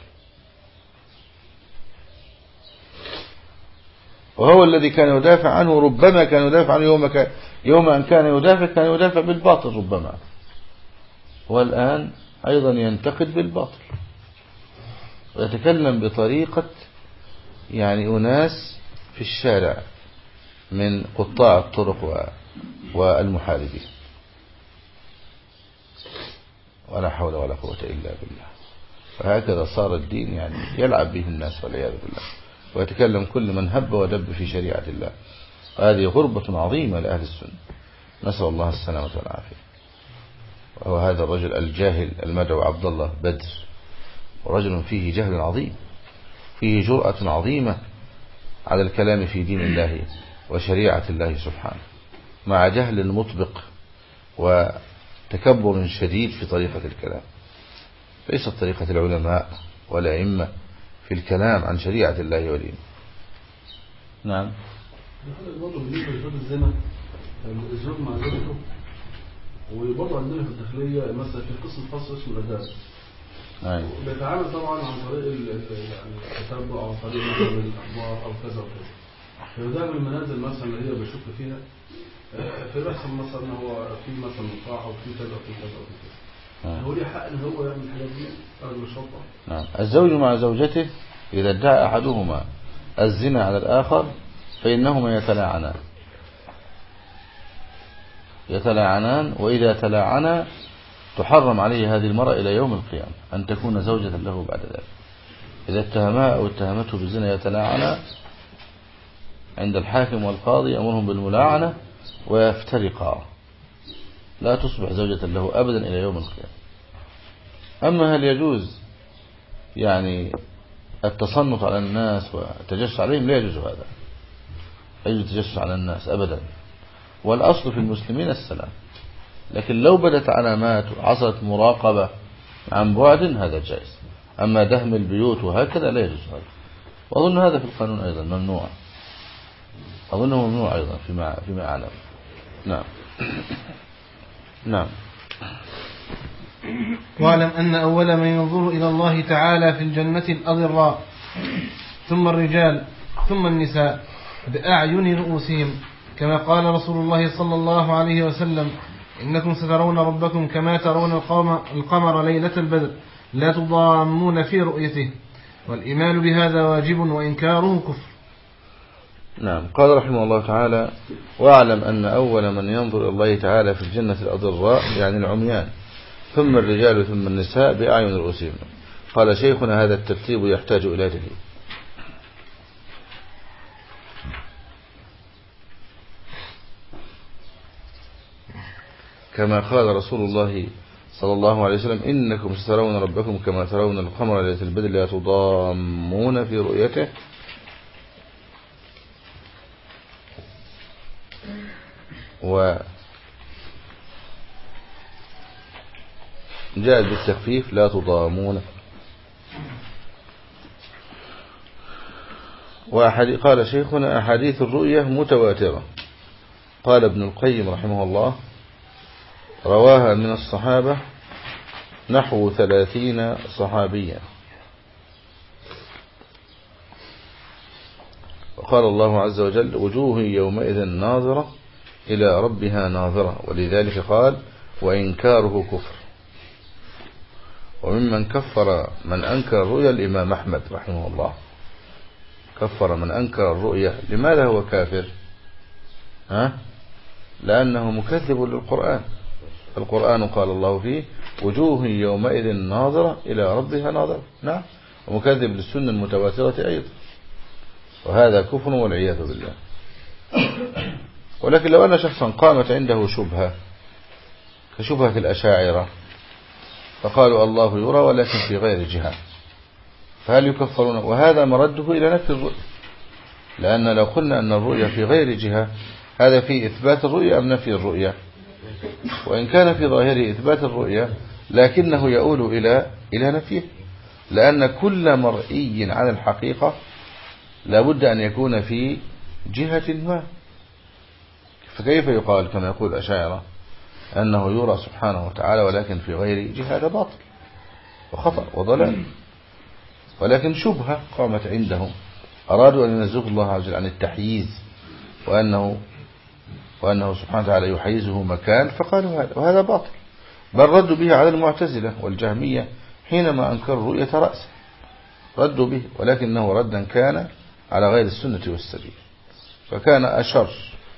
وهو الذي كان يدافع عنه، ربما كان يدافع عنه يوم, كان يوم أن كان يدافع كان يدافع بالباطل ربما، والآن أيضا ينتقد بالباطل ويتكلم بطريقة يعني أناس في الشارع من قطاع الطرق والمحاربين، ولا حول ولا قوة إلا بالله. فهكذا صار الدين يعني يلعب به الناس والعياذ بالله، ويتكلم كل من هب ودب في شريعة الله، وهذه غربة عظيمة لأهل السنة، نسأل الله السلامة والعافية. وهو هذا الرجل الجاهل المدعو عبد الله بدر، ورجل فيه جهل عظيم، فيه جرأة عظيمة على الكلام في دين الله وشريعة الله سبحانه، مع جهل مطبق وتكبر شديد في طريقة الكلام، ليست طريقة العلماء والأئمة في الكلام عن شريعة الله ودينه. نعم. برضه بالنسبة لشرط الزنا، الزوج مع زوجته، وبرضه عندنا في الداخلية مثلا في قسم خاص اسمه الآداب، بيتعامل طبعا عن طريق يعني التتبع أو طريق مثلا الأخبار أو كذا وكذا، فده من المنازل مثلا اللي هي بيشك فيها في بحث مثلا هو في مثلا مقاع أو في كذا وفي كذا وفي كذا، هو ليه حق إن هو يعمل الحاجات دي رجل الشرطة؟ نعم. الزوج مع زوجته إذا ادعى أحدهما الزنا على الآخر فإنهما يتلاعنان يتلاعنان وإذا تلاعنا تحرم عليه هذه المرأة إلى يوم القيامة أن تكون زوجة له بعد ذلك. إذا اتهمها أو اتهمته بالزنا يتلاعنا عند الحاكم والقاضي أمرهم بالملاعنة ويفترقا، لا تصبح زوجة له أبدا إلى يوم القيامة. أما هل يجوز يعني التصنط على الناس والتجسس عليهم؟ لا يجوز هذا، لا يجوز التجسس على الناس أبدا، والأصل في المسلمين السلام، لكن لو بدت علامات وحصلت مراقبة عن بعد هذا جائز، أما دهم البيوت وهكذا لا يجوز هذا. وأظن هذا في القانون أيضا ممنوع، أظنه ممنوع أيضا فيما, فيما أعلم. نعم. نعم. واعلم أن أول من ينظر إلى الله تعالى في الجنة الأضراء، ثم الرجال، ثم النساء بأعين رؤوسهم، كما قال رسول الله صلى الله عليه وسلم: إنكم سترون ربكم كما ترون القمر ليلة البدر لا تضامون في رؤيته، والإيمان بهذا واجب وإنكاره كفر. نعم. قال رحمه الله تعالى: واعلم أن أول من ينظر إلى الله تعالى في الجنة الأضراء يعني العميان، ثم الرجال ثم النساء بأعين رؤوسهم. قال شيخنا: هذا الترتيب يحتاج إلى دليل. كما قال رسول الله صلى الله عليه وسلم: إنكم سترون ربكم كما ترون القمر ليلة البدر لا تضامون في رؤيته. وجاءت بالتخفيف لا تضامون. وقال شيخنا: أحاديث الرؤية متواترة. قال ابن القيم رحمه الله: رواها من الصحابة نحو ثلاثين صحابيا. وقال الله عز وجل: وجوه يومئذ ناظرة إلى ربها ناظرة، ولذلك قال: وإنكاره كفر. وممن كفر من أنكر الرؤيا الإمام أحمد رحمه الله، كفر من أنكر الرؤيا. لماذا هو كافر؟ ها؟ لأنه مكذب للقرآن. القرآن قال الله فيه: وجوه يومئذ ناظرة إلى ربها ناظرة. نعم. ومكذب للسنة المتواترة أيضا، وهذا كفر والعياذ بالله. ولكن لو أن شخصا قامت عنده شبهة كشبهة الأشاعرة فقالوا الله يرى ولكن في غير جهة، فهل يكفرون؟ وهذا مرده إلى نفي الرؤية، لأن لو قلنا أن الرؤية في غير جهة هذا في إثبات الرؤية أم نفي الرؤية؟ وإن كان في ظاهره إثبات الرؤية لكنه يؤول إلى إلى نفيه، لأن كل مرئي عن الحقيقة لابد أن يكون في جهة ما. فكيف يقال كما يقول الأشاعرة أنه يرى سبحانه وتعالى ولكن في غير جهة؟ هذا باطل وخطأ وضلال، ولكن شبهة قامت عندهم، أرادوا أن ينزهوا الله عز وجل عن التحييز، وأنه وأنه سبحانه وتعالى يحيزه مكان، فقالوا هذا، وهذا باطل. بل ردوا به على المعتزلة والجهمية حينما أنكروا رؤية رأسه، ردوا به، ولكنه ردا كان على غير السنة والسبيل، فكان أشر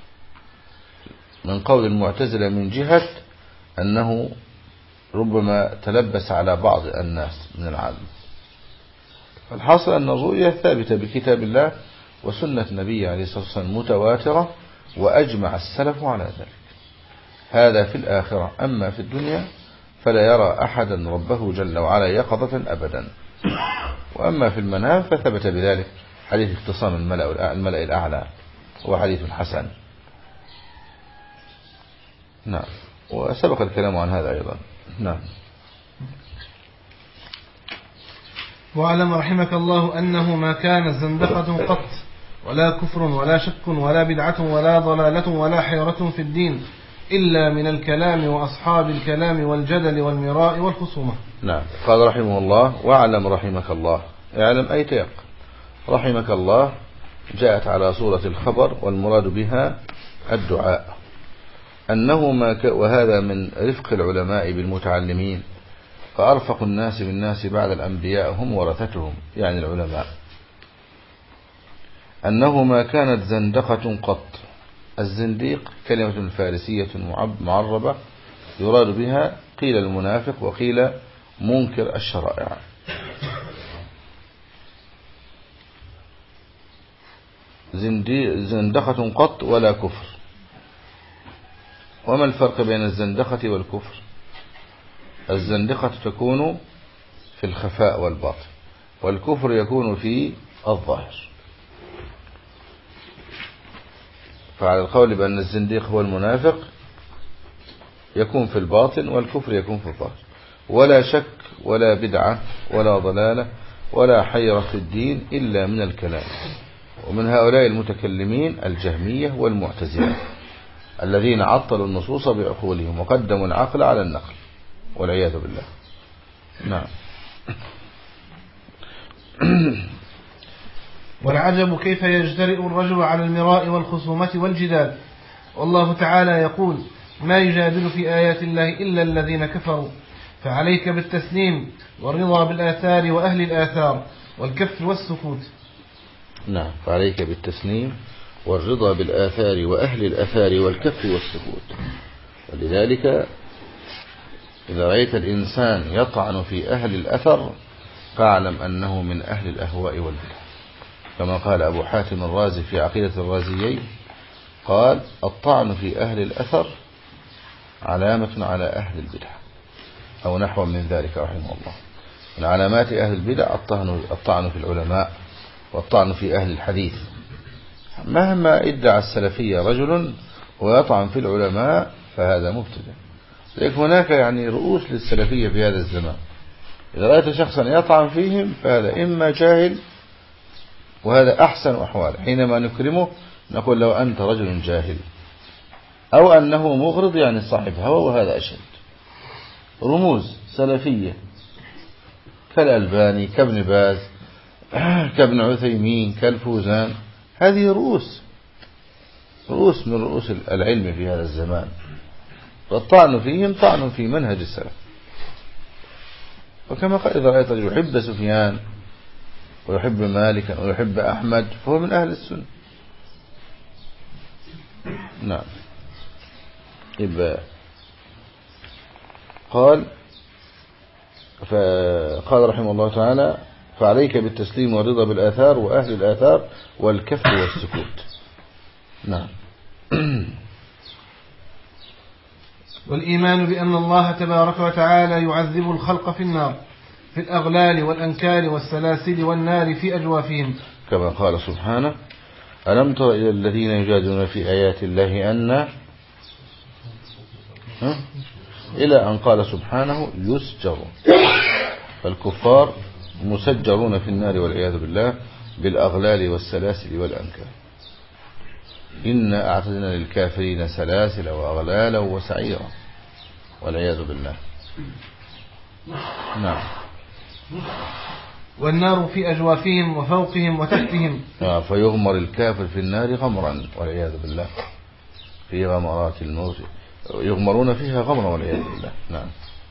من قول المعتزلة من جهة أنه ربما تلبس على بعض الناس من العالم. فالحاصل أن الرؤية ثابتة بكتاب الله وسنة النبي عليه الصلاة والسلام متواترة، وأجمع السلف على ذلك. هذا في الآخرة. أما في الدنيا فلا يرى أحدا ربه جل وعلا يقظة أبدا. وأما في المنام فثبت بذلك حديث اختصام الملأ, الملأ الأعلى، هو حديث حسن. نعم، وسبق الكلام عن هذا أيضا. نعم. واعلم رحمك الله أنه ما كان زندقة قط، ولا كفر ولا شك ولا بدعة ولا ضلالة ولا حيرة في الدين إلا من الكلام وأصحاب الكلام والجدل والمراء والخصومة. نعم. قال رحمه الله: واعلم رحمك الله. اعلم أي تيقن. رحمك الله جاءت على صورة الخبر، والمراد بها الدعاء. أنه ما ك... وهذا من رفق العلماء بالمتعلمين، فأرفق الناس بالناس بعد الأنبياء هم ورثتهم، يعني العلماء. أنه ما كانت زندقة قط. الزنديق كلمة فارسية معربة يراد بها قيل المنافق وقيل منكر الشرائع. زندقة قط ولا كفر. وما الفرق بين الزندقة والكفر؟ الزندقة تكون في الخفاء والباطن، والكفر يكون في الظاهر. فعلى القول بأن الزنديق هو المنافق يكون في الباطن، والكفر يكون في الظاهر. ولا شك ولا بدعة ولا ضلالة ولا حيرة في الدين إلا من الكلام. ومن هؤلاء المتكلمين الجهمية والمعتزلة الذين عطلوا النصوص بعقولهم وقدموا العقل على النقل والعياذ بالله. نعم. والعجب كيف يجترئ الرجل على المراء والخصومة والجدال، والله تعالى يقول: ما يجادل في آيات الله إلا الذين كفروا، فعليك بالتسليم والرضا بالآثار وأهل الآثار والكف والسكوت. نعم، فعليك بالتسليم والرضا بالآثار وأهل الآثار والكف والسكوت. ولذلك إذا رأيت الإنسان يطعن في أهل الأثر فاعلم أنه من أهل الأهواء والبدع، كما قال أبو حاتم الرازي في عقيدة الرازيين، قال: الطعن في أهل الأثر علامة على أهل البدع، أو نحو من ذلك رحمه الله. من علامات أهل البدع الطعن في العلماء والطعن في أهل الحديث. مهما ادعى السلفية رجل ويطعن في العلماء فهذا مبتدع. لذلك هناك يعني رؤوس للسلفية في هذا الزمان، إذا رأيت شخصا يطعن فيهم فهذا إما جاهل، وهذا أحسن أحوال. حينما نكرمه نقول له أنت رجل جاهل، أو أنه مغرض يعني صاحب هوى، وهذا أشد. رموز سلفية كالألباني كابن باز كابن عثيمين كالفوزان، هذه رؤوس رؤوس من رؤوس العلم في هذا الزمان، والطعن فيهم طعن في منهج السلف. وكما قال: إذا رأيت رجل يحب سفيان ويحب مالكا ويحب أحمد فهو من أهل السنة. نعم. يبقى قال فقال رحمه الله تعالى: فعليك بالتسليم والرضا بالآثار وأهل الآثار والكف والسكوت. نعم. والإيمان بأن الله تبارك وتعالى يعذب الخلق في النار في الأغلال والأنكال والسلاسل والنار في أجوافهم، كما قال سبحانه: ألم تر إلى الذين يجادلون في آيات الله أن إلى أن قال سبحانه: يسجر. فالكفار مسجرون في النار والعياذ بالله بالأغلال والسلاسل والأنكال. إنا أعتدنا للكافرين سلاسل وأغلالا وسعيرا والعياذ بالله. نعم. والنار في أجوافهم وفوقهم وتحتهم. آه فيغمر الكافر في النار غمرا والعياذ بالله، في غمرات الموت يغمرون فيها غمرا والعياذ بالله. نعم.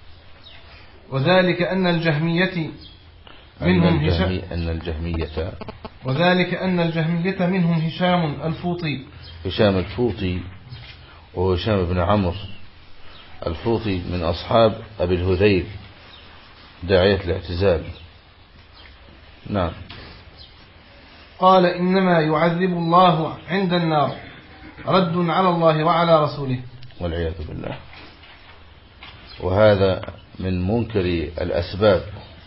وذلك أن الجهمية منهم هشام أن الجهمية وذلك أن الجهمية منهم هشام الفوطي هشام الفوطي وهو هشام بن عمرو الفوطي من أصحاب أبي الهذيل داعية الاعتزال. نعم. قال إنما يعذب الله عند النار رد على الله وعلى رسوله والعياذ بالله. وهذا من منكر الأسباب،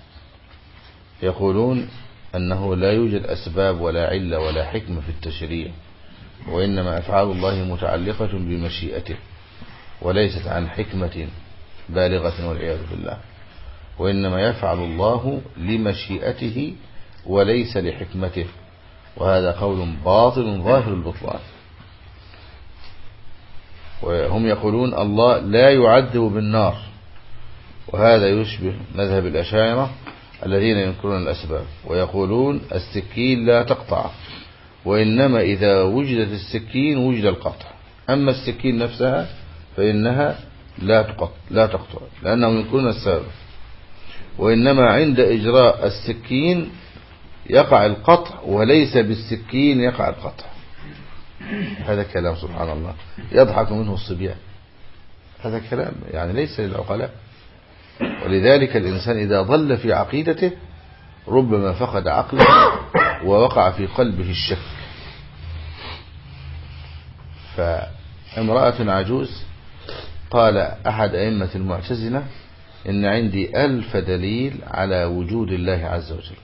يقولون أنه لا يوجد أسباب ولا علة ولا حكمة في التشريع، وإنما أفعال الله متعلقة بمشيئته وليست عن حكمة بالغة والعياذ بالله، وإنما يفعل الله لمشيئته وليس لحكمته، وهذا قول باطل ظاهر البطلان. وهم يقولون الله لا يعذب بالنار، وهذا يشبه مذهب الأشاعرة الذين ينكرون الأسباب ويقولون السكين لا تقطع، وإنما إذا وجدت السكين وجد القطع، أما السكين نفسها فإنها لا تقطع, لا تقطع لأنهم ينكرون السبب، وإنما عند إجراء السكين يقع القطع وليس بالسكين يقع القطع. هذا كلام سبحان الله يضحك منه الصبيان، هذا كلام يعني ليس للعقلاء. ولذلك الإنسان إذا ضل في عقيدته ربما فقد عقله ووقع في قلبه الشك. فامرأة عجوز قال أحد أئمة المعتزلة إن عندي ألف دليل على وجود الله عز وجل،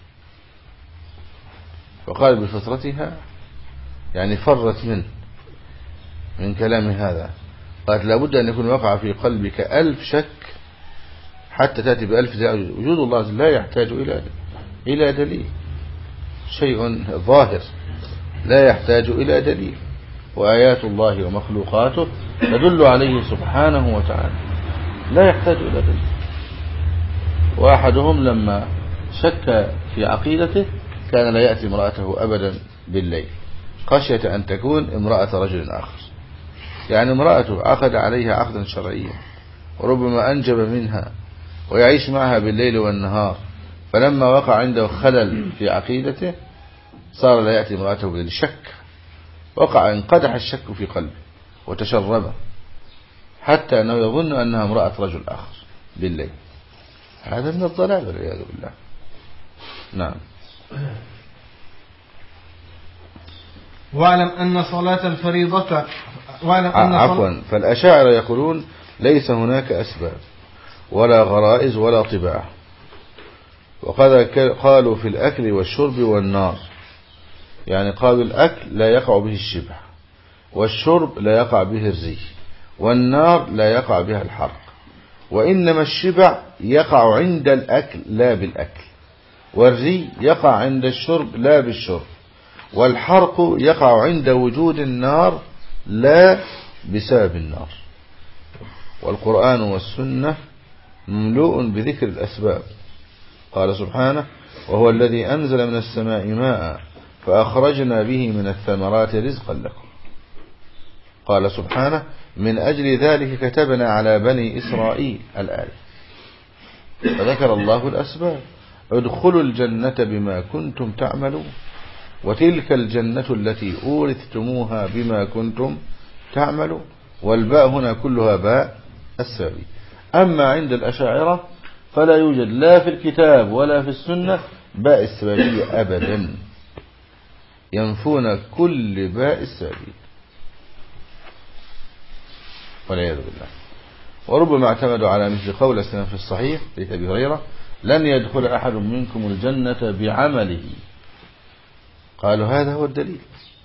فقال بفطرتها يعني فرت منه من كلام هذا، قالت لابد أن يكون وقع في قلبك ألف شك حتى تأتي بألف دليل. وجود الله لا يحتاج إلى إلى دليل، شيء ظاهر لا يحتاج إلى دليل، وآيات الله ومخلوقاته تدل عليه سبحانه وتعالى لا يحتاج إلى دليل. وأحدهم لما شك في عقيدته كان لا يأتي امرأته أبدا بالليل خشية أن تكون امرأة رجل آخر، يعني امرأته عقد عليها عقدا شرعيا وربما أنجب منها ويعيش معها بالليل والنهار، فلما وقع عنده خلل في عقيدته صار لا يأتي امرأته بالليل، شك وقع انقدح الشك في قلبه وتشربه حتى أنه يظن أنها امرأة رجل آخر بالليل. هذا من الضلال والعياذ بالله. نعم. واعلم أن صلاة الفريضة واعلم أن عفوا فالأشاعرة يقولون ليس هناك أسباب ولا غرائز ولا طباع، وقد قالوا في الأكل والشرب والنار، يعني قالوا الأكل لا يقع به الشبع، والشرب لا يقع به الري، والنار لا يقع بها الحرق، وإنما الشبع يقع عند الأكل لا بالأكل، والري يقع عند الشرب لا بالشرب، والحرق يقع عند وجود النار لا بسبب النار. والقرآن والسنة مملوء بذكر الأسباب. قال سبحانه وهو الذي أنزل من السماء ماء فأخرجنا به من الثمرات رزقا لكم. قال سبحانه من أجل ذلك كتبنا على بني إسرائيل الآية، فذكر الله الأسباب ادخلوا الجنة بما كنتم تعملون وتلك الجنة التي أورثتموها بما كنتم تعملون، والباء هنا كلها باء السببية. أما عند الأشاعرة فلا يوجد لا في الكتاب ولا في السنة باء السببية أبدا، ينفون كل باء السببية والعياذ بالله. وربما اعتمدوا على مثل قول السلام في الصحيح في أبي هريرة لن يدخل أحد منكم الجنة بعمله، قالوا هذا هو الدليل،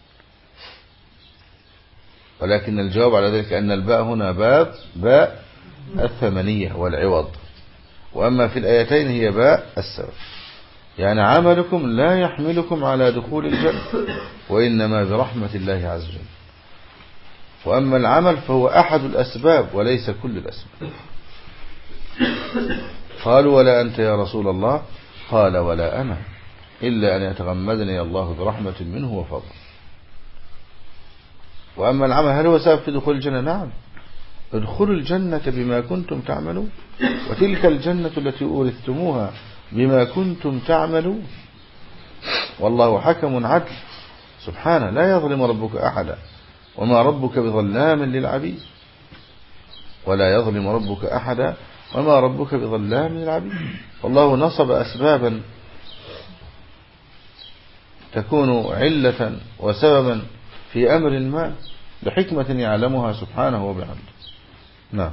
ولكن الجواب على ذلك أن الباء هنا باب باء الثمنية والعوض، وأما في الآيتين هي باء السبب. يعني عملكم لا يحملكم على دخول الجنة، وإنما برحمة الله عز وجل. وأما العمل فهو أحد الأسباب وليس كل الأسباب. قالوا ولا أنت يا رسول الله؟ قال ولا أنا، إلا أن يتغمدني الله برحمة منه وفضل. وأما العمل هل هو سبب في دخول الجنة؟ نعم، ادخلوا الجنة بما كنتم تعملون، وتلك الجنة التي أورثتموها بما كنتم تعملون، والله حكم عدل سبحانه لا يظلم ربك أحدا، وما ربك بظلام للعبيد، ولا يظلم ربك أحدا وما ربك بظلام للعبيد. والله نصب أسبابا تكون علة وسببا في أمر ما لحكمة يعلمها سبحانه وبحمده. نعم.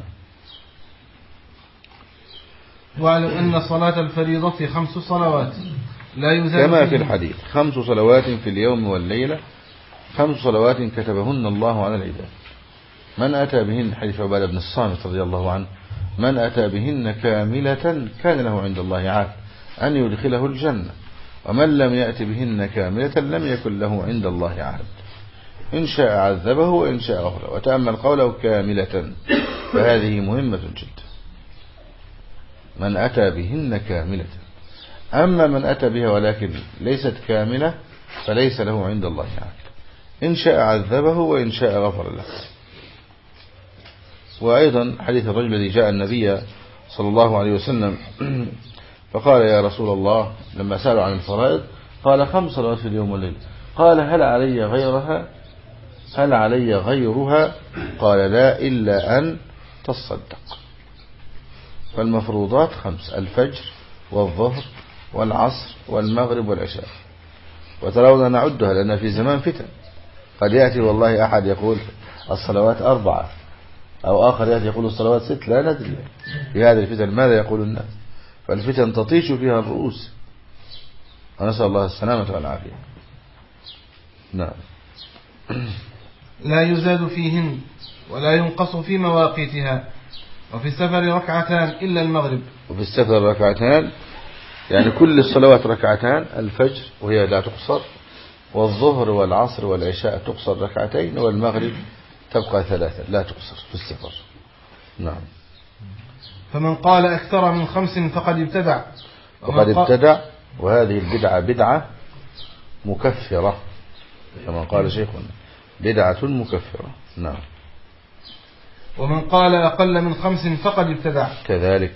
واعلم أن صلاة الفريضة خمس صلوات لا يزال كما في الحديث خمس صلوات في اليوم والليلة، خمس صلوات كتبهن الله على العباد، من أتى بهن، حديث عبادة بن الصامت رضي الله عنه، من أتى بهن كاملة كان له عند الله عهد أن يدخله الجنة، ومن لم يأت بهن كاملة لم يكن له عند الله عهد، إن شاء عذبه وإن شاء غفره. وتأمل قوله كاملة، فهذه مهمة جدا. من أتى بهن كاملة، أما من أتى بها ولكن ليست كاملة فليس له عند الله عهد، إن شاء عذبه وإن شاء غفر له. وأيضا حديث الرجل الذي جاء النبي صلى الله عليه وسلم فقال يا رسول الله، لما سألوا عن الفرائض قال خمس صلوات في اليوم والليل، قال هل علي غيرها هل علي غيرها قال لا إلا أن تصدق. فالمفروضات خمس: الفجر والظهر والعصر والمغرب والعشاء. وترون نعدها لأن في زمان فتن، قد يأتي والله أحد يقول الصلوات أربعة، أو آخر يأتي يقول الصلوات ست، لا ندري في هذه الفتن ماذا يقول الناس، فالفتن تطيش فيها الرؤوس، ونسأل الله السلامة والعافية. نعم. لا يزاد فيهن ولا ينقص في مواقيتها، وفي السفر ركعتان إلا المغرب. وفي السفر ركعتان، يعني كل الصلوات ركعتان، الفجر وهي لا تقصر، والظهر والعصر والعشاء تقصر ركعتين، والمغرب تبقى ثلاثة لا تقصر في السفر. نعم. فمن قال أكثر من خمس فقد ابتدع. وقد ابتدع، وهذه البدعة بدعة مكفرة كما قال شيخنا، بدعة مكفرة. نعم. ومن قال أقل من خمس فقد ابتدع كذلك،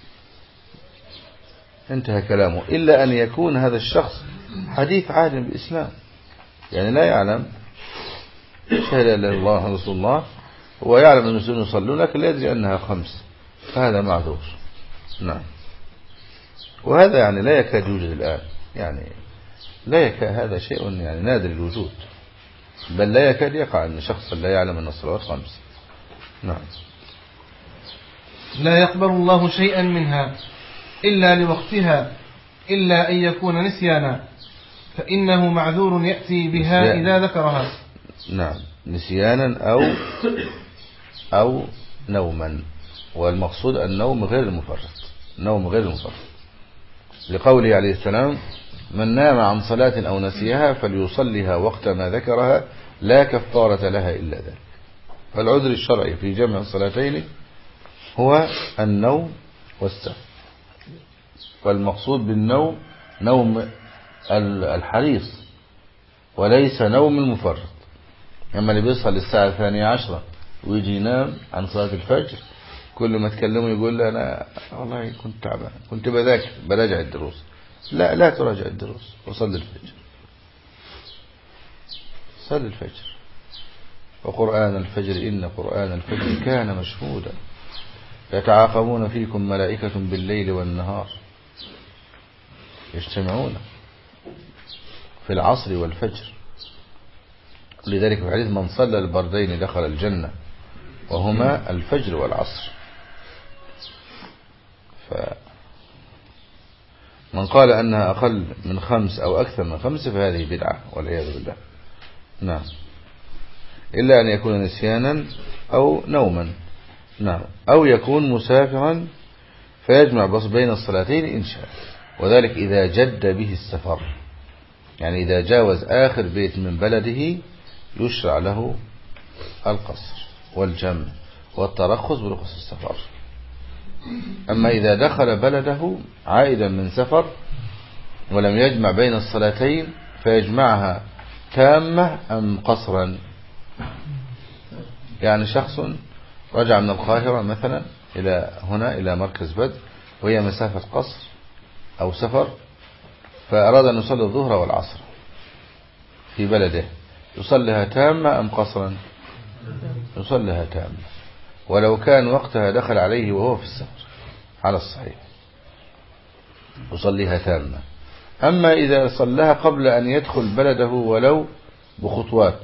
انتهى كلامه، إلا أن يكون هذا الشخص حديث عهد بالإسلام، يعني لا يعلم شهد أن لا إله إلا الله رسول الله، ويعلم أن المسلمين يصلون لكن لا يدري أنها خمس، فهذا معذور. نعم. وهذا يعني لا يكاد يوجد الآن، يعني لا يكاد، هذا شيء يعني نادر الوجود، بل لا يكاد يقع أن شخص لا يعلم أن الصلوات خمس. نعم. لا يقبل الله شيئا منها إلا لوقتها، إلا أن يكون نسيانا، فإنه معذور يأتي بها نسيان. إذا ذكرها. نعم، نسيانا أو أو نوما، والمقصود النوم غير المفرط، نوم غير المفرط، لقوله عليه السلام من نام عن صلاة أو نسيها فليصليها وقت ما ذكرها لا كفارة لها إلا ذلك. فالعذر الشرعي في جمع الصلاتين هو النوم والسهو، والمقصود بالنوم نوم الحريص وليس نوم المفرط. أما اللي بيصحى للساعة الثانية عشرة ويجي ينام عن صلاة الفجر، كل ما تكلمه يقول له أنا والله كنت تعبان، كنت بذاكر براجع الدروس. لا لا تراجع الدروس، وصل الفجر، صل الفجر، وقرآن الفجر إن قرآن الفجر كان مشهودا يتعاقبون فيكم ملائكة بالليل والنهار يجتمعون في العصر والفجر. لذلك في الحديث من صلى البردين دخل الجنة، وهما الفجر والعصر. فمن قال أنها أقل من خمس أو أكثر من خمس فهذه بدعة والعياذ بالله. نعم. إلا أن يكون نسيانا أو نوما. نعم. أو يكون مسافرا فيجمع بس بين الصلاتين إن شاء، وذلك إذا جد به السفر، يعني إذا جاوز آخر بيت من بلده يشرع له القصر والجمع والترخص برخص السفر. أما إذا دخل بلده عائدا من سفر ولم يجمع بين الصلاتين فيجمعها تامة أم قصرا. يعني شخص رجع من القاهرة مثلا إلى هنا إلى مركز بدر وهي مسافة قصر أو سفر، فأراد أن يصلي الظهر والعصر في بلده، يصليها تامة أم قصرا؟ يصليها تامة، ولو كان وقتها دخل عليه وهو في السفر على الصحيح يصليها تامة. أما إذا صلىها قبل أن يدخل بلده ولو بخطوات،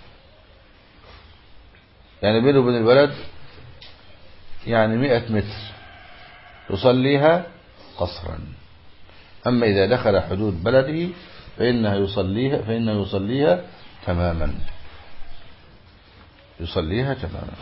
يعني بينه وبين البلد يعني مئة متر، يصليها قصرا. أما إذا دخل حدود بلده فإنه يصليها فإنه يصليها تماما، يصليها تماما.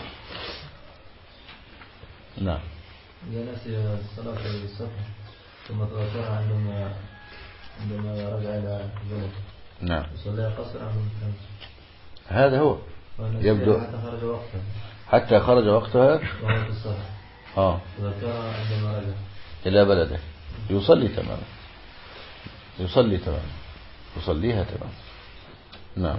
نعم. إذا نسي الصلاة في السفر ثم تذكرها عندما عندما رجع إلى البلد، نعم، يصليها قصرا أم تماما؟ هذا هو يبدو حتى خرج وقتها حتى خرج وقتها وهو في السفر، آه تذكرها عندما رجع إلى بلده يصلي تماما، يصلي تماما، يصليها تماما. نعم.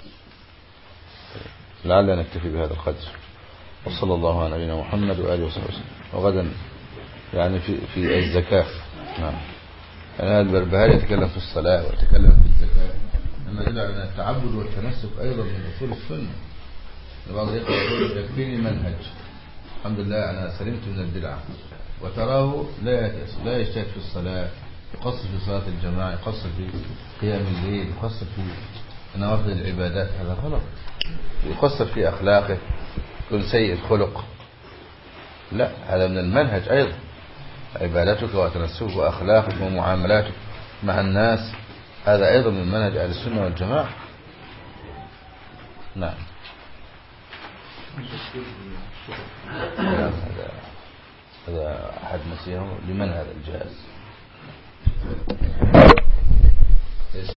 لعلنا نكتفي بهذا القدر، وصلى الله على نبينا محمد وآله وصحبه وسلم. وغدا يعني في في الزكاة. نعم. يعني هذا البربهاري يتكلم في الصلاة ويتكلم في الزكاة، أما يدل على التعبد والتمسك أيضا من أصول السنة. بعض الإخوة يقول يكفيني منهج، الحمد لله أنا سلمت من البدعة، وتراه لا لا يشترك في الصلاة، يقصر في صلاة الجماعة، يقصر في قيام الليل، يقصر في نوافل العبادات. هذا غلط. يقصر في أخلاقه، يكون سيء الخلق. لا، هذا من المنهج أيضا. عبادتك وتنسكك وأخلاقك ومعاملاتك مع الناس هذا أيضا من منهج أهل السنة والجماعة. نعم. هذا هذا أحد نسيه. لمن هذا الجهاز؟